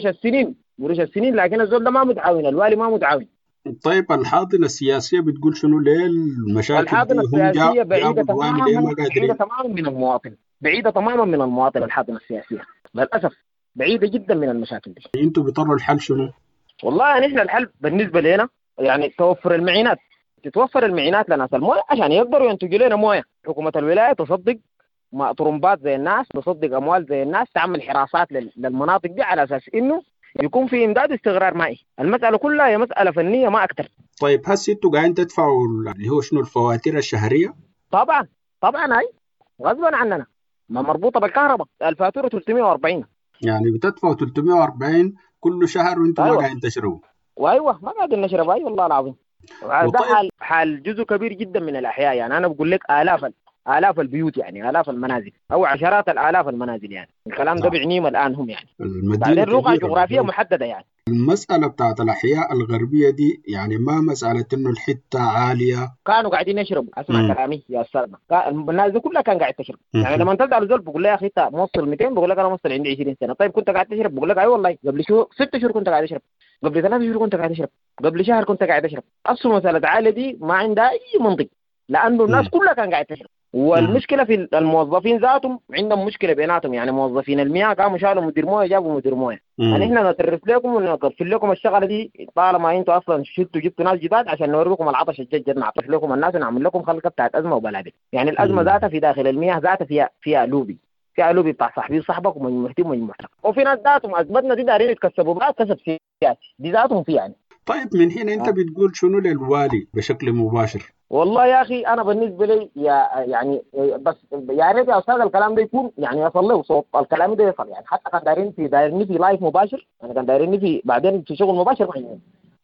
قروش السنين، لكن الزول ده ما متعاون، الوالي ما متعاون. طيب الحاضنة السياسية بتقول شنو ليه المشاكل؟ الحاضنة السياسية بعيدة تماما من المواطن، بعيدة تماما من المواطن. الحاضنة السياسية للأسف بعيدة جدا من المشاكل دي. انتوا بتطروا الحل شنو؟ والله نحن الحل بالنسبة لنا يعني توفر المعينات، تتوفر المعينات لناس المويه عشان يقدروا ينتجوا لنا مويه. حكومة الولاية تصدق طرمبات زي الناس، تصدق أموال زي الناس، تعمل حراسات للمناطق دي على أساس إنه يكون في إمداد واستقرار مائي. المسألة كلها هي مسألة فنية ما أكتر. طيب هسه انتوا قاعدين تدفعوا اللي هو شنو الفواتير الشهرية؟ طبعا هاي غصبا عننا، ما مربوطة بالكهرباء. الفاتورة 340، يعني بتدفعوا 340 كل شهر وانتوا ما قاعدين تشربوا. وايوه ما قاعدين نشرب، اي والله العظيم. ده حال جزء كبير جدا من الأحياء. يعني أنا بقول لك آلاف البيوت، يعني آلاف المنازل أو عشرات الآلاف المنازل. يعني الكلام ده بعنيهم الآن هم يعني بعدين رقعة جغرافية محددة. يعني المسألة بتاعت الأحياء الغربية دي يعني ما مسألة إنه الحتة عالية، كانوا قاعدين يشربوا. اسمع كلامي يا أستاذ، الناس دي كلها كان قاعد تشرب. يعني لما تلقى الزول بقول له يا أخي أنت موصل 200، بقول لك أنا موصل عندي 20 سنة. طيب كنت قاعد تشرب؟ بقول لك أي والله قبل 6 شهور كنت قاعد أشرب، قبل 3 شهور كنت قاعد أشرب، قبل شهر كنت قاعد أشرب. أصل مسألة عالية دي ما عندها أي منطق، لأنه الناس كلها كان قاعد تشرب. والمشكلة في الموظفين ذاتهم، عندهم مشكلة بيناتهم. يعني موظفين المياه قاموا شالوا مدير مويه، جابوا مدير مويه. يعني احنا نترف لكم ونقفل لكم الشغلة دي طالما انتوا اصلا جبتوا ناس جداد عشان نوريكم العطش الجد، نعطف لكم الناس ونعمل لكم خلقة بتاعت أزمة وبلابل. يعني الأزمة ذاتها في داخل المياه ذاتها فيها لوبي بتاع صاحبك ومن محتوى ومن محترم. وفي ناس ذاتهم أثبتنا دي دارين يتكسبوا بها كسب سياسي، دي ذاتهم في يعني. طيب من هنا انت بتقول شنو للوالي بشكل مباشر؟ والله يا اخي انا بالنسبه لي يعني بس يا ريت يا استاذ الكلام ده يكون يعني يصل له صوت، الكلام ده يصل. يعني حتى كان دايرين في لايف مباشر، يعني كان دايرين في بعدين في شغل مباشر معين.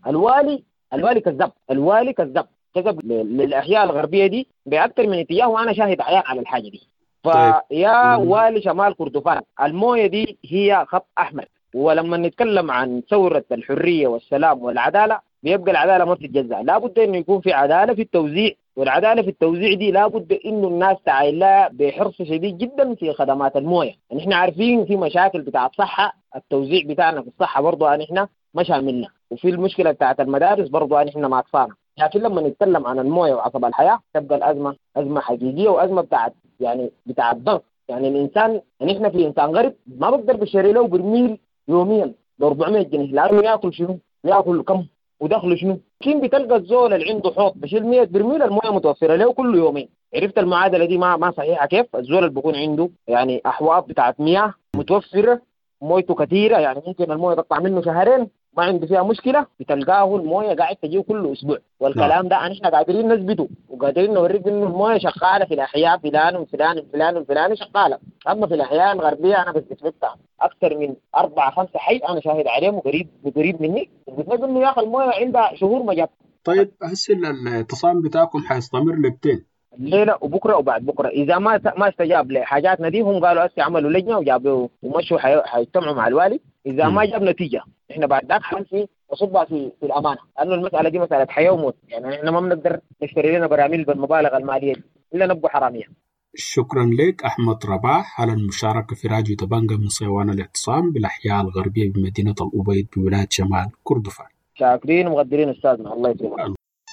الوالي كذاب كذب للاحياء الغربيه دي باكثر من اتجاه، وانا شاهد عيان على الحاجه دي. فيا والي شمال كردفان، المويه دي هي خط احمر. ولما نتكلم عن ثورة الحرية والسلام والعدالة، بيبقى العدالة ما بتتجزأ، لابد إنه يكون في عدالة في التوزيع. والعدالة في التوزيع دي لابد إنه الناس تعايلها بحرص شديد جدا في خدمات المويه. يعني إحنا عارفين في مشاكل بتاعت صحة، التوزيع بتاعنا في الصحة برضو أن إحنا ما شاملنا، وفي المشكلة بتاعت المدارس برضو أن إحنا ما أقصانا. لكن لما نتكلم عن المويه وعصب الحياة تبقى الأزمة أزمة حقيقية، وأزمة بتاعت ضغط. يعني الإنسان، يعني إحنا في إنسان غريب ما بقدر بشتري له برميل يوميا ب 400 جنيه، لانه ياكل شنو؟ ياكل كم؟ ودخله شنو؟ كين بتلقى الزول اللي عنده حوض بشيل 100 برميل المويه متوفره له كل يومين. عرفت المعادله دي ما صحيحه كيف؟ الزول اللي بيكون عنده يعني احواض بتاعت مياه متوفره، مويته كثيره، يعني ممكن المويه تقطع منه شهرين ما عنده فيها مشكله، بتلقاه المويه قاعد تجيه كل اسبوع. والكلام ده احنا قادرين نثبته وقادرين نوريك انه المويه شغاله في الاحياء فلان وفلان وفلان وفلان شغاله. اما في الاحياء الغربيه انا بستثبتها اكثر من 4-5 حي انا شاهد عليهم وقريب مني، بتقول انه يا اخي المويه عندها شهور ما جات. طيب هسه الاعتصام بتاعكم حيستمر لبتين؟ الليله وبكره وبعد بكره. اذا ما استجاب لحاجاتنا دي، هم قالوا هسه عملوا لجنه وجابوا ومشوا حيجتمعوا مع الوالي. اذا ما جاب نتيجه احنا بعد ذاك نصبها في الامانه، لانه المساله دي مساله حياه وموت. يعني احنا ما بنقدر نشتري لنا براميل بالمبالغ الماليه دي الا نبقى حراميه. شكرا لك أحمد رباح على المشاركة في راديو دبنجة من صيوان الاعتصام بالأحياء الغربية بمدينة الأبيض بولاية شمال كردفان. شاكرين ومقدرين أستاذنا، الله يسلمك.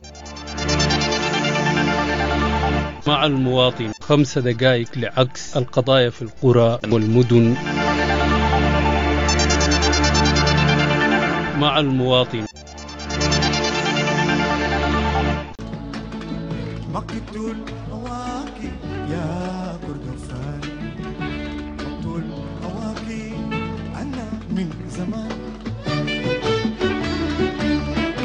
مع المواطن 5 دقائق لعكس القضايا في القرى والمدن. مع المواطن. مقتول هواكي يا كردفان، مقتول هواكي أنا من زمان.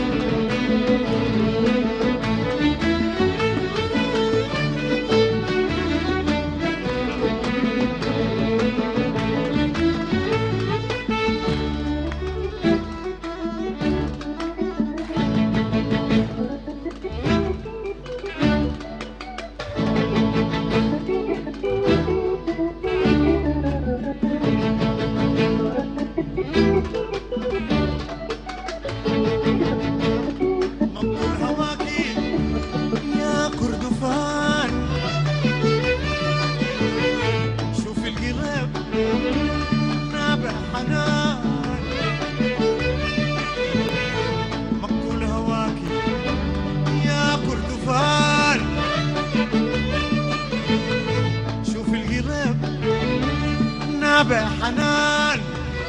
بحنان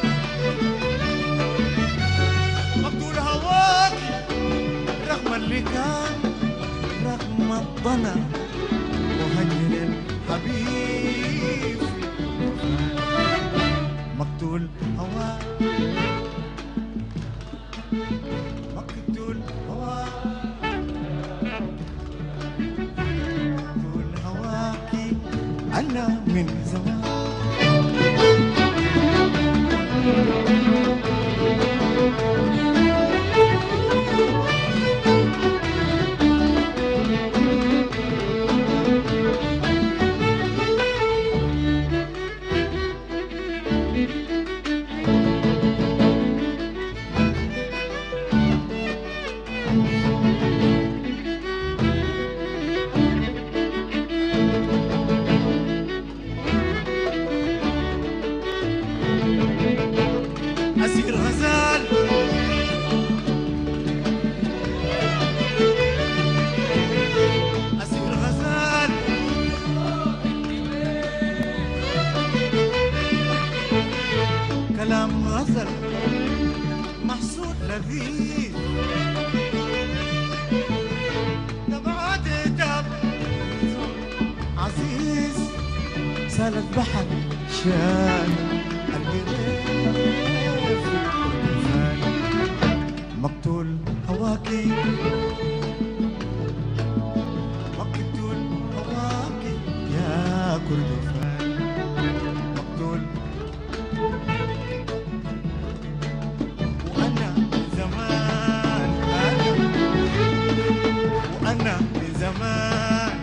مقتول هواكي رغم اللي كان رغم الضنا مهجر الحبيب مقتول هواكي مقتول هواكي مقتول هواكي أنا من زمان أسير غزال أسير غزال كلام غزل محسود لذيذ تبعت جاب عزيز سالت بحر شان مقتول هواكي مقتول هواكي يا كردفان مقتول وأنا من زمان وأنا من زمان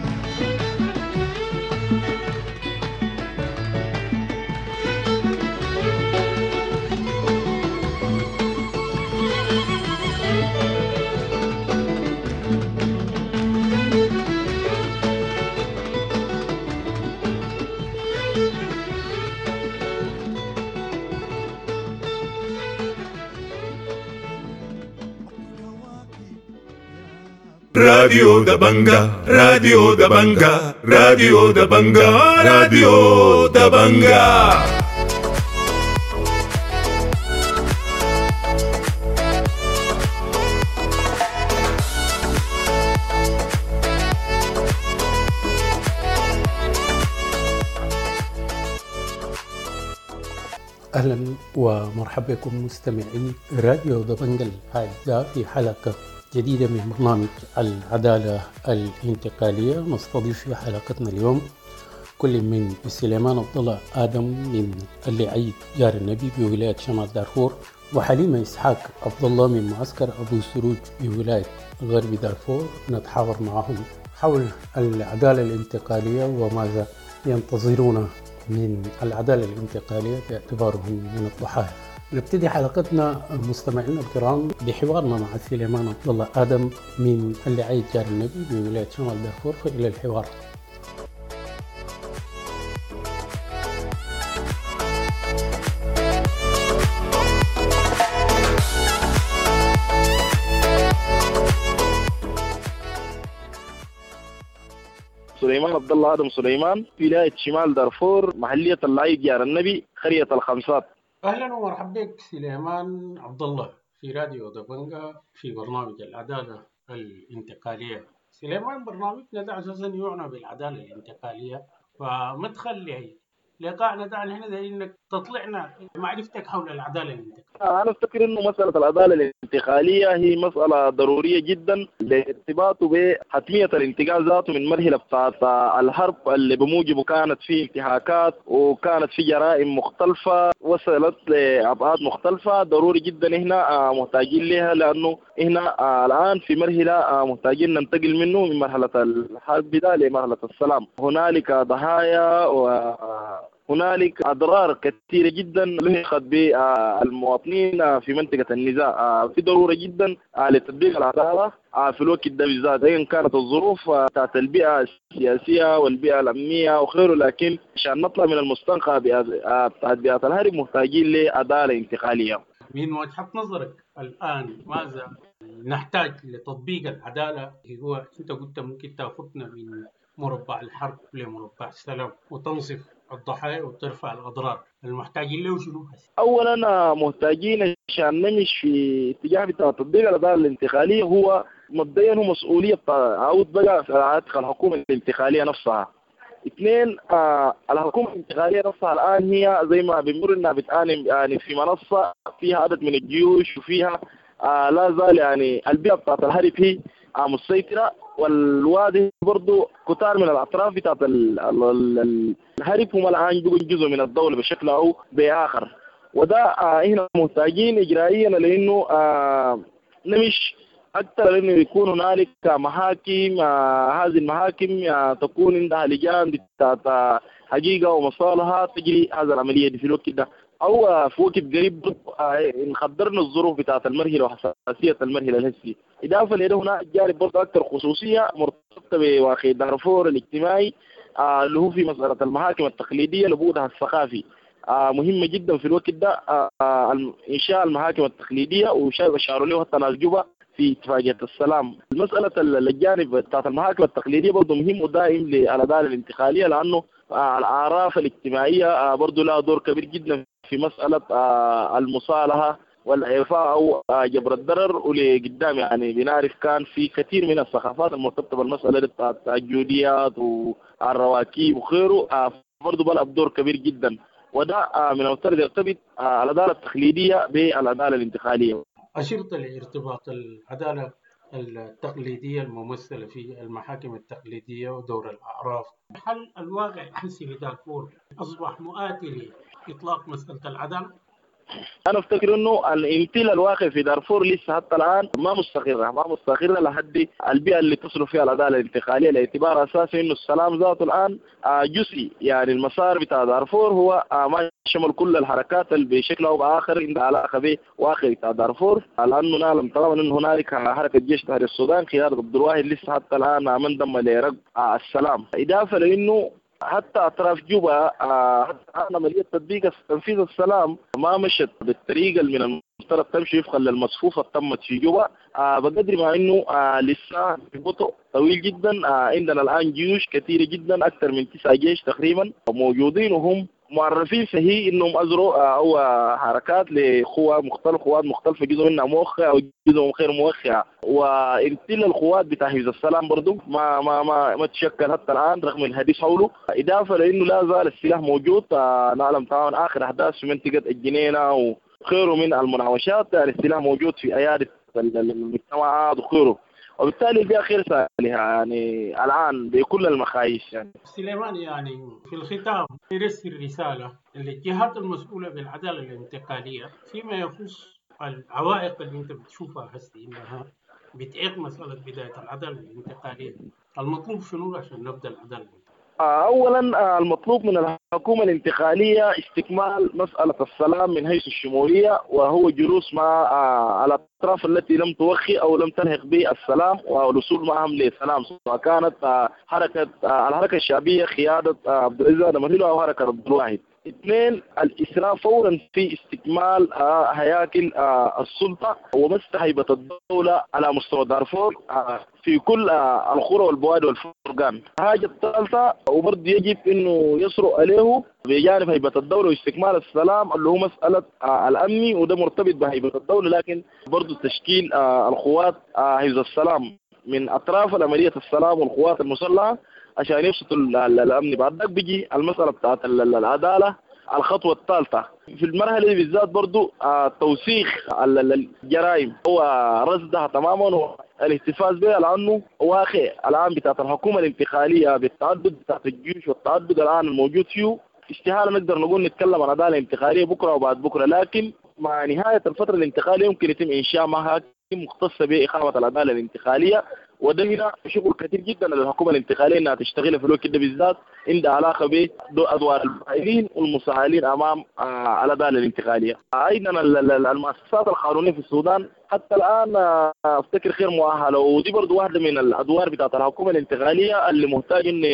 Radio Dabanga, Radio Dabanga, Radio Dabanga, Radio Dabanga. أهلا ومرحبا بكم مستمعي راديو دبنجة الأعزاء في حلقة جديدة من برنامج العدالة الانتقالية. نستضيف في حلقتنا اليوم كل من سليمان عبد الله آدم من اللعيد جار النبي بولاية شمال دارفور، وحليمة إسحاق عبد الله من معسكر أبو سروج بولاية غرب دارفور. نتحاور معهم حول العدالة الانتقالية وماذا ينتظرون من العدالة الانتقالية باعتبارهم من الضحايا. نبتدي حلقتنا مستمعينا الكرام بحوارنا مع سليمان عبد الله آدم من اللعيد جار النبي بولاية شمال دارفور، فإلى الحوار. سليمان عبد الله آدم سليمان، ولاية شمال دارفور، محلية اللعيد جار النبي، قرية الخمسات. أهلا ومرحبا بك سليمان عبد الله في راديو دبنجة في برنامج العدالة الانتقالية. سليمان، برنامجنا ده أساسا يعنى بالعدالة الانتقالية، فما تخلي لقاءنا ده هنا زي إنك تطلعنا معرفتك حول العدالة الانتقالية. أنا أفتكر إنه مسألة العدالة الانتقالية هي مسألة ضرورية جدا لارتباطه بحتمية الانتقال ذاته من مرحلة بتاعت الحرب اللي بموجبه كانت فيه انتهاكات وكانت فيه جرائم مختلفة وصلت لأبعاد مختلفة. ضروري جدا هنا محتاجين لها، لأنه هنا الآن في مرحلة محتاجين ننتقل منه من مرحلة الحرب ده لمرحلة السلام. هنالك ضحايا وهنالك أضرار كثيرة جدا لحقت بالمواطنين في منطقة النزاع. في ضرورة جدا لتطبيق العدالة في الوقت ده بالذات، أيا كانت الظروف بتاعت البيئة السياسية والبيئة الأمنية وخيره، لكن عشان نطلع من المستنقع بتاعت بيئة الهرب محتاجين لعدالة انتقالية. من وجهة نظرك الآن ماذا نحتاج لتطبيق العدالة؟ هو أنت قلت ممكن تأخذنا من مربع الحرب لمربع السلام وتنصف الضحايا وترفع الأضرار. المحتاجين له شنو؟ اولا محتاجين عشان نمشي في اتجاه بتاع تطبيق الاداره الانتقاليه هو مبدئيا هو مسؤوليه عود بقى الحكومه الانتقاليه نفسها. اثنين الحكومه الانتقاليه نفسها الان هي زي ما بنقول انها بتعاني يعني في منصه فيها عدد من الجيوش وفيها لا زال يعني البيئه بتاعت الهرب هي مسيطره، والوادي برضو كتار من الاطراف بتاعت الهرب هم الان جزء من الدوله بشكل او باخر. وده هنا محتاجين اجرائيا لانه نمش اكثر لانه يكون هنالك محاكم، هذه المحاكم تكون عندها لجان بتاعت حقيقه ومصالحها تجري هذه العمليه دي في الوقت ده، او في وقت قريب نخدرنا الظروف بتاعت المرحله وحساسيه المرحله الهسي. اضافه لده هناك جانب برضه اكثر خصوصيه مرتبطه بواقع دارفور الاجتماعي اللي هو في مساله المحاكم التقليديه لبعدها الثقافي. مهمه جدا في الوقت ده انشاء المحاكم التقليديه، وشاروا له حتى ناس جوبا في اتفاقيه السلام. مساله الجانب بتاعت المحاكم التقليديه برضه مهم ودائم للاداره الانتقاليه، لانه الاعراف الاجتماعيه برضه لها دور كبير جدا في مساله المصالحه والإعفاء أو جبر الضرر. ولقدام يعني بنعرف كان في كثير من الثقافات المرتبطة بالمسألة بتاعت الجوديات والرواكيب وخيره برضه بلعب دور كبير جدا، وده من المفترض يرتبط العدالة التقليدية بالعدالة الانتقالية. أشرت لارتباط العدالة التقليدية الممثلة في المحاكم التقليدية ودور الأعراف. هل الواقع الحسي في دارفور أصبح مؤاتي لإطلاق مسألة العدالة؟ أنا أفتكر إنه الامتلاء الواقع في دارفور لسه حتى الآن ما مستقرة لحد البيئة اللي تصل فيها العدالة الانتقالية، لاعتبار أساسي إنه السلام ذاته الآن جزئي. يعني المسار بتاع دارفور هو ما يشمل كل الحركات اللي بشكل أو بآخر عندها علاقة بواقع بتاع دارفور، لأنه نعلم تماما إنه هنالك حركة جيش تحرير السودان قيادة عبد الواحد لسه حتى الآن ما انضم لرق السلام. إضافة لأنه حتى أطراف جوبا حتى عملية تنفيذ السلام ما مشت بالطريقة اللي من المفترض تمشي وفقا للمصفوفة تمت في جوبا، بقدر ما إنه لسه ببطء طويل جدا. عندنا الآن جيوش كثيرة جدا، أكثر من 9 جيش تقريبا موجودين، وهم معرفين صحيح انهم ازروا او حركات لقوات مختلفه، جزء منها موخه او جزء غير موخه. وامتلاء القوات بتاع حزب السلام برضو ما تشكل حتى الان رغم الحديث حوله. اضافه لانه لا زال السلاح موجود. نعلم طبعا اخر احداث في منطقه الجنينه وخيره من المناوشات، يعني السلاح موجود في ايادي المجتمعات وخيره، وبالتالي البيئة خير صالحة يعني الآن بكل المخايش. يعني سليمان، يعني في الختام يرسل رسالة للجهات المسؤولة بالعدالة الانتقالية فيما يخص العوائق اللي انت بتشوفها هسه انها بتعيق مسألة بداية العدالة الانتقالية. المطلوب شنو عشان نبدأ العدالة الانتقالية؟ أولا المطلوب من الحكومة الانتقالية استكمال مسألة السلام من حيث الشمولية، وهو جلوس مع الأطراف التي لم توخي أو لم تلحق بالسلام والوصول معهم للسلام، سواء كانت الحركة الشعبية قيادة عبد العزيز دمرهيلو أو حركة عبد الواحد. 2 الإسراع فورا في استكمال هياكل السلطة ومس هيبة الدولة على مستوى دارفور في كل القرى والبوادي والفرقان. الحاجة الثالثة وبرضه يجب انه يسرع عليه بجانب هيبة الدولة واستكمال السلام اللي هو مسألة الأمني، وده مرتبط بهيبة الدولة، لكن برضه تشكيل القوات حزب السلام من أطراف عملية السلام والقوات المسلحة عشان يبسطوا الأمن. بعد ذلك بيجي المسألة بتاعت العدالة. الخطوة الثالثة في المرحلة دي بالذات برضو توثيق الجرائم ورصدها تماما والاحتفاظ بها، لأنه واقع الآن بتاعت الحكومة الانتقالية بالتعدد بتاعت الجيوش والتعدد الآن الموجود فيه. استحالة نقدر نقول نتكلم عن عدالة انتقالية بكرة وبعد بكرة، لكن مع نهاية الفترة الانتقالية يمكن يتم إنشاء محاكم مختصة بإقامة العدالة الانتقالية. وده هنا شغل كثير جدا للحكومة الانتقالية انها تشتغل في الوقت ده بالذات، عندها علاقة بأدوار البائعين والمساعدين امام العدالة الانتقالية. ايضا المؤسسات القانونية في السودان حتى الان افتكر خير مؤهلة، ودي برضو واحدة من الادوار بتاعت الحكومة الانتقالية اللي محتاج ان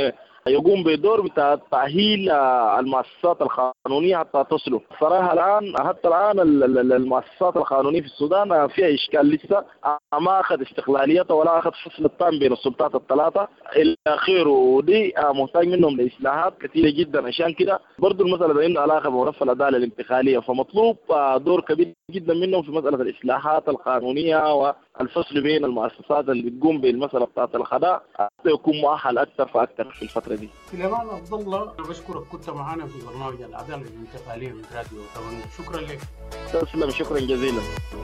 يقوم بدور بتاع تأهيل المؤسسات القانونية حتى تصله. صراحة حتى الآن المؤسسات القانونية في السودان فيها إشكال لسه، ما أخذ استقلاليته ولا أخذ فصل التام بين السلطات الثلاثة إلى آخره، ودي محتاج منهم لإصلاحات كثيرة جدا. عشان كده برضو المسألة ده إنه علاقة بملف العدالة الانتقالية، فمطلوب دور كبير جدا منهم في مسألة الإصلاحات القانونية والفصل بين المؤسسات اللي بتقوم بالمسألة بتاعت الخداع حتى يكون مؤهل أكثر فأكثر في الفترة دي. سليمان عبد الله، أنا بشكرك كنت معنا في برنامج العدالة الانتقالية من راديو دبنجا. شكرا لك. تسلم، شكرا جزيلا.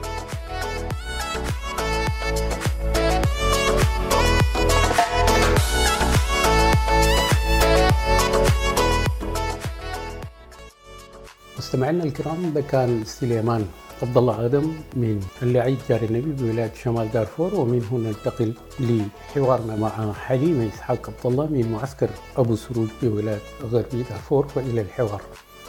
مستمعينا الكرام، ده كان سليمان عبد الله آدم من اللعيب جار النبي بولاية شمال دارفور. ومن هنا ننتقل لحوارنا مع حليمة إسحاق عبد الله من معسكر أبو سروج بولاية غربي دارفور، وإلى الحوار.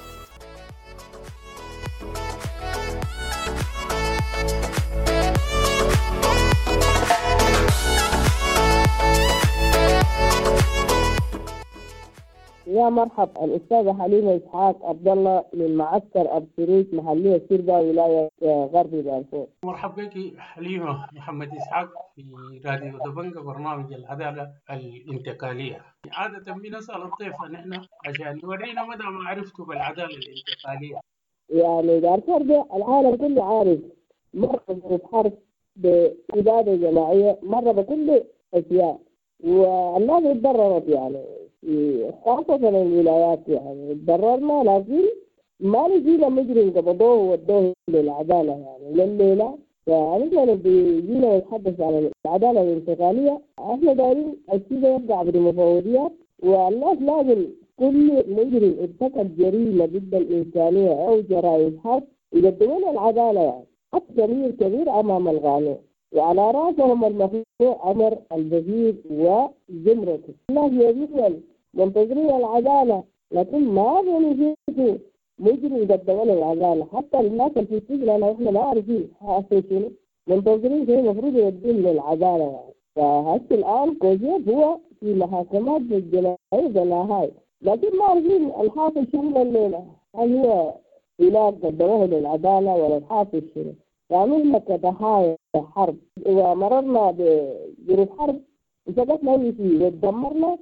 يا مرحبا، الأستاذة حليمة إسحاق عبد الله من معسكر أبو سروج محلية سيربا ولاية غربي دارفور. مرحبا بك حليمة. محمد إسحاق في راديو دبنجا برنامج العدالة الانتقالية. عادة بنسأل الضيف نحن عشان يورينا مدى معرفته بالعدالة الانتقالية. يعني دارفور ده العالم كله عارف، مرة بحرب بإبادة جماعية، مرة بكل أشياء، والناس اتضررت يعني خاصة الولايات. يعني تضررنا، لكن ما نجينا مجرم قبضوه وودوه للعدالة يعني لليلة. فنحن بيجينا نتحدث عن العدالة الانتقالية، احنا دايرين الشيء يرجع بالمفوضيات، والناس لازم كل مجرم ارتكب جريمة ضد الإنسانية أو جرائم حرب يقدمون العدالة يعني حق كبير أمام القانون، وعلى راسهم المخلوع عمر البشير وزمرته. الناس يجب منتظرين العدالة، لكن ما بنشوفوا مجرم قدموا العدالة. حتى الناس اللي في السجن احنا ما عارفين حاصل شنو، منتظرين شيء المفروض يودين للعدالة يعني. فهسه الآن كوزيف هو في محاكمات الجنائية بالنهاية، لكن ما عارفين الحاصل شنو الليلة، هل هو علاج قدموه للعدالة ولا الحاصل شنو. يعني كضحايا حرب ومررنا بظروف حرب وسقطنا فيه وتدمرنا،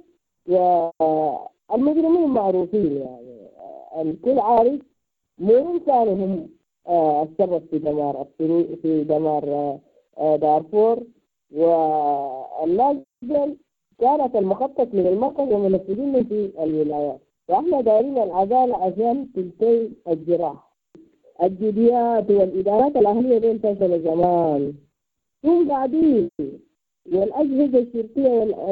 والمجرمين معروفين يعني الكل عارف مين كانوا هم السبب في دمار في دمار دارفور. والناس كانت المخطط من المركز ومنفذين في الولايات، واحنا دايرين العدالة عشان تنتهي الجراح. الجديات والإدارات الأهلية دي انتشروا زمان، هم قاعدين والأجهزة الشرطية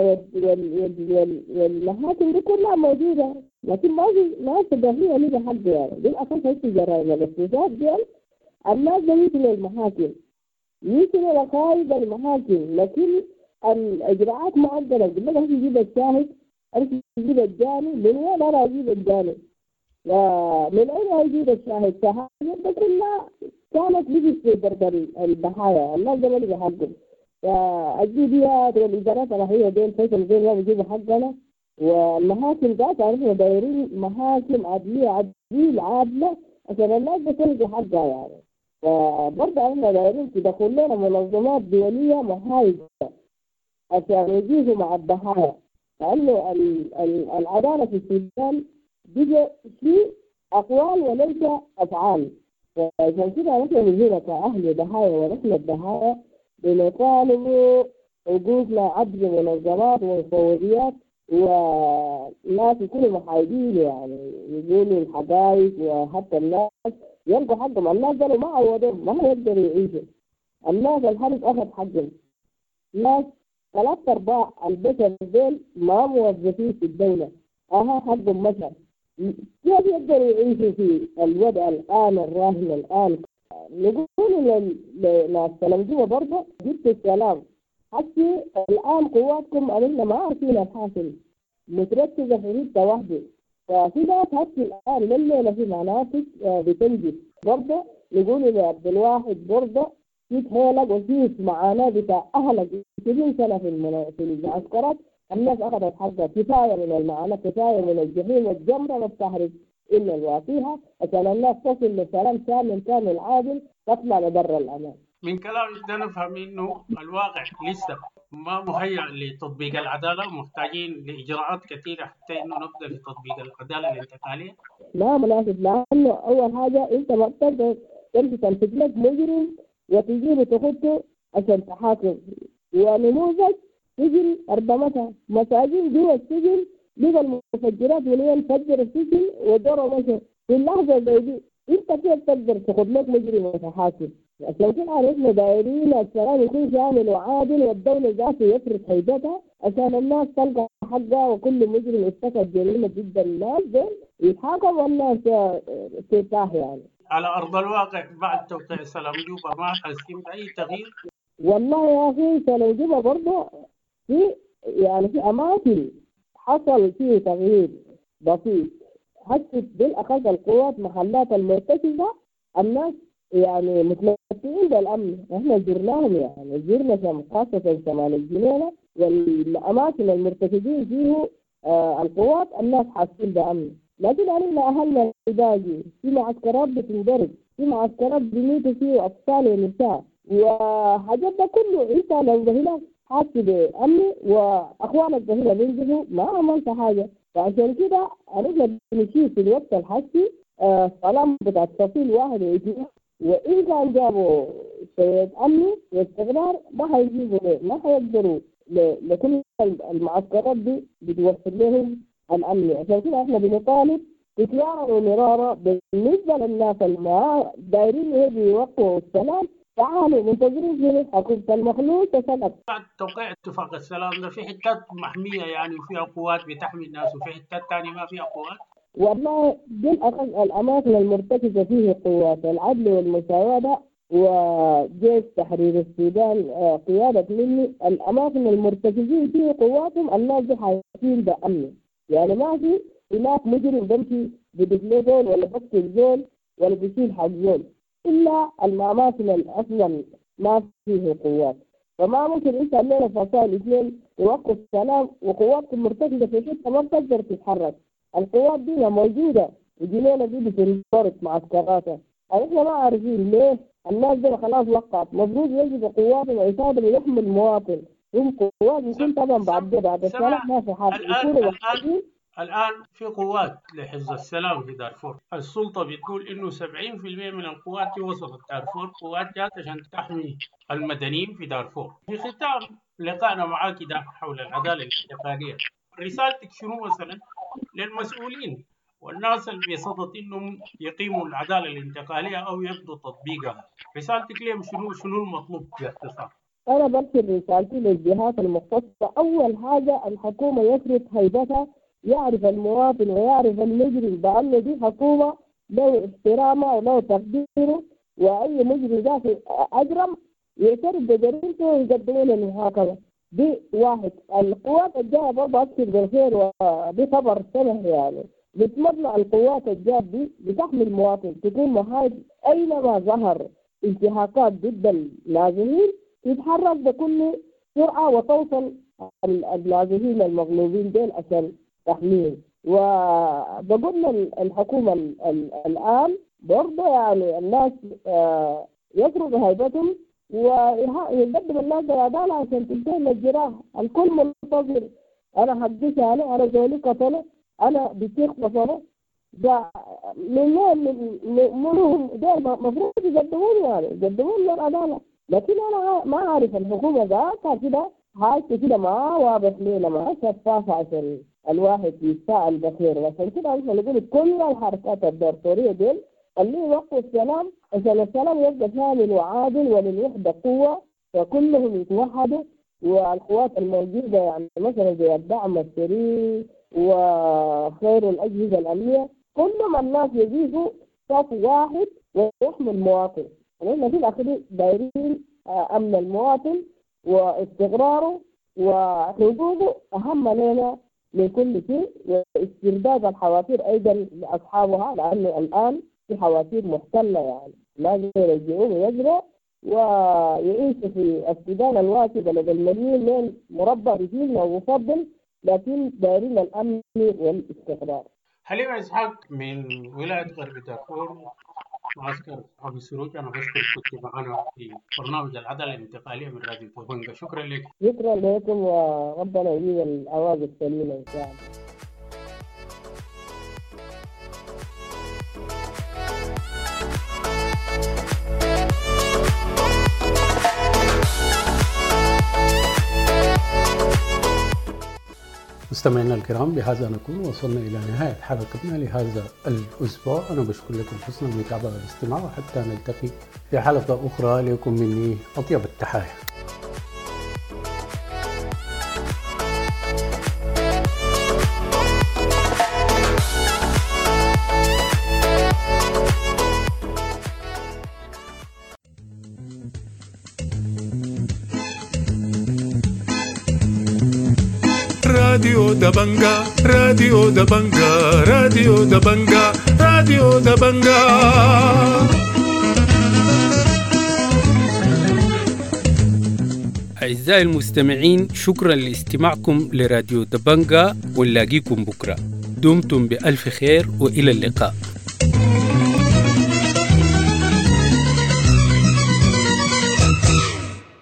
والمحاكم دي كلها موجودة، لكن ما تدخلها لها حد يعني. دي الأساس هي الجرائم الاقتصاد دي الناس يوصلوا المحاكم، يوصلوا لقائد المحاكم، لكن الإجراءات معدلة. قلت لك يجيب الشاهد، يجيب الجاني، من وين أنا أجيب الجاني؟ ومن أين يجيب الشاهد؟ فهذه كلها كانت بيجي في درب الضحايا، الناس ده ما لقوا حقهم. فالجديات والإدارات الأهلية دي فيصل زي ما بيجيبوا حقنا، والمحاكم ذات عرفنا دايرين محاكم عادلة عشان الناس بتلقى حقها يعني. فبرضه احنا دايرين تدخل لنا منظمات دولية محايدة عشان يجيبوا مع الضحايا، لأنه العدالة في السودان بيجي شيء أقوال وليس أفعال. فعشان كده نحن نجينا كأهل ضحايا ونحن الضحايا بنطالبوا حقوقنا عبر منظمات ومفوضيات والناس يكونوا محايدين يعني يقولوا الحقائق، وحتى الناس يلقوا حقهم. الناس قالوا ما عوضهم، ما يقدروا يعيشوا. الناس الحرب أخذ حقهم. ناس 3/4 البشر دول ما موظفين في الدولة، حقهم مشى. كيف يقدروا يعيشوا في الوضع الآن الراهن الآن؟ نقول لناس الأنظمة برضه جبت السلام. حتى الآن قواتكم أننا ما عارفين الحاصل، متركزة في حتة واحدة. ففي ناس حتى الآن لليلة في مناطق بتنجز برضه. نقول لعبد الواحد برضه في حيلك وفي معاناة بتاع أهلك 20 سنة في المعسكرات، الناس أخذت حقها، كفاية من المعاناة، كفاية من الجحيم والجمرة ما بتحرق إلا الواقيها عشان الناس تصل لسلام كامل عادل تطلع لبر الأمان. من كلامك ده نفهم إنه الواقع لسه ما مهيأ لتطبيق العدالة، ومحتاجين لإجراءات كثيرة حتى إنه نبدأ في تطبيق العدالة الانتقالية. لا مناسب، لأنه أول حاجة أنت ما بتقدر تمشي تمسك لك مجرم وتجيبه تخطه عشان تحاكم. ونموذج سجن أربعة مساجين جوا السجن بقى المفجرات واللي نفجر السجن ودوره مشى في اللحظة زي دي. أنت كيف تقدر تاخد لك مجرم وتحاكم؟ عشان كده عرفنا دايرين السلام يكون شامل وعادل، والدولة ذاته يفرض حيدتها عشان الناس تلقى حقها، وكل مجرم ارتكب جريمة ضد الناس دول يتحاكم والناس ترتاح. يعني على أرض الواقع بعد توقيع سلام جوبا ما حاسين بأي تغيير؟ والله يا أخي سلام جوبا برضه في في أماكن حصل فيه تغيير بسيط، حتى بالأخص القوات محلات المرتكزة الناس متمتعين بالأمن. احنا زرناهم، زرنا خاصة شمال الجنينة والأماكن المرتكزين فيه القوات الناس حاسين بأمن. لكن أنا أهلنا الباقي في معسكرات بتنضرب، في معسكرات بيموتوا فيه أطفال ونساء وحاجات ده كله. انت لو هنا حاسس بأمن وأخوانك هنا بينزلوا ما عملت حاجة. فعشان كده أنا بنشوف في الوقت الحسي سلام بتاع تفصيل واحد واثنين، وإن كان جابوا سيد أمني واستقرار ما هيجيبوا ما هيقدروا لكل المعسكرات دي بتوفر لهم الأمن. عشان كده احنا بنطالب تكرارا ومرارا بالنسبة للناس اللي دايرين يجوا يوقفوا السلام، تعالوا منتظرين في حكومة المخلوع تسلم. بعد توقيع اتفاق السلام ده في حتات محمية وفيها قوات بتحمي الناس، وفي حتات تانية ما فيها قوات. والله دي الأماكن المرتكزة فيه قوات العدل والمساواة وجيش تحرير السودان قيادة مني. الأماكن المرتكزين فيه قواتهم الناس دي حاسين بأمن، ما في هناك مجرم بمشي بدفلي زول ولا بقتل زول ولا بيشيل حق زول، إلا الأماكن أصلا ما فيه قوات. فما ممكن أنت الليلة فصائل اثنين يوقف السلام وقوات مرتكزة في حتة ما بتقدر تتحرك. القوات دي موجودة وجنينة دي بتنضرب معسكراتها. احنا ما عارفين ليه الناس دي خلاص وقعت. مفروض يجب قوات وعصابة يحمي المواطن، هم قوات يكون طبعا بعد السلام ما في حاجة. الآن في قوات لحفظ السلام في دارفور. السلطة بتقول إنه 70% من القوات دي وصلت دارفور، قوات جات عشان تحمي المدنيين في دارفور. في ختام لقائنا معاك ده حول العدالة الانتقالية، رسالتك شنو مثلا للمسؤولين والناس اللي بصدد إنهم يقيموا العدالة الانتقالية أو يبدوا تطبيقها؟ رسالتك لهم شنو المطلوب باختصار؟ أنا برسل رسالتي للجهات المختصة. أول حاجة الحكومة يفرض هيبتها، يعرف المواطن ويعرف المجرم بأن دي حكومة له احترامه وله تقديره، وأي مجرم ذاته أجرم يعترف بجريمته ويقدموا له المحاكمة. دي واحد. القوات الجاية برضه أكثر بالخير ودي خبر سنة بتمنع القوات الجاية دي بتحمي المواطن، تكون محايد أينما ظهر انتهاكات ضد اللاجئين تتحرك بكل سرعة وتوصل اللاجئين المغلوبين دول عشان تحميهم. وبقولنا الحكومة الآن برضه الناس يفرض هيبتهم ويقدم الناس العدالة عشان تنتهي الجراح. الكل منتظر أنا حديث أنا زولي قتله، أنا بتيخ قتله، ده منهم ده المفروض يقدمون يقدمون العدالة. لكن أنا ما أعرف الحكومة ذاتها كده حاجة كده ما واضح لنا، ما شفافة عشان الواحد يتفاعل بخير. وعشان كده احنا نقول كل الحركات الدارفورية دول اللي يوقف السلام عشان السلام يبقى شامل وعادل وللوحدة قوة وكلهم يتوحدوا. والقوات الموجودة مثلا زي الدعم السري وخير الأجهزة الأمنية كلهم الناس يجيبوا صف واحد ويحمي المواطن. لأن في الأخير دايرين أمن المواطن واستقراره وحقوقه أهم لنا من كل شيء، واسترداد الحوافير أيضا لأصحابها، لأنه الآن في حوافير محتلة لازم يرجعوه ويجروا ويعيشوا في السودان الواسع بلد المليون من مربع رجيم ومفضل لكن دايرين الأمن والاستقرار. حليم إسحاق من ولاية غرب دارفور، معسكر أبو السروج. أنا بشكر كنت معنا في برنامج العدالة الانتقالية من راديو دبنجة. شكرا لك. شكرا لكم وربنا يجيب الأواز السليمة إن شاء الله. مستمعينا الكرام، بهذا نكون وصلنا إلى نهاية حلقتنا لهذا الأسبوع. أنا بشكر لكم حسن المتابعة والاستماع، وحتى نلتقي في حلقة أخرى لكم مني أطيب التحايا. راديو دبنجا راديو دبنجا راديو دبنجا راديو دبنجا. أعزائي المستمعين، شكرا لاستماعكم لراديو دبنجا، ونلاقيكم بكرة. دمتم بألف خير وإلى اللقاء.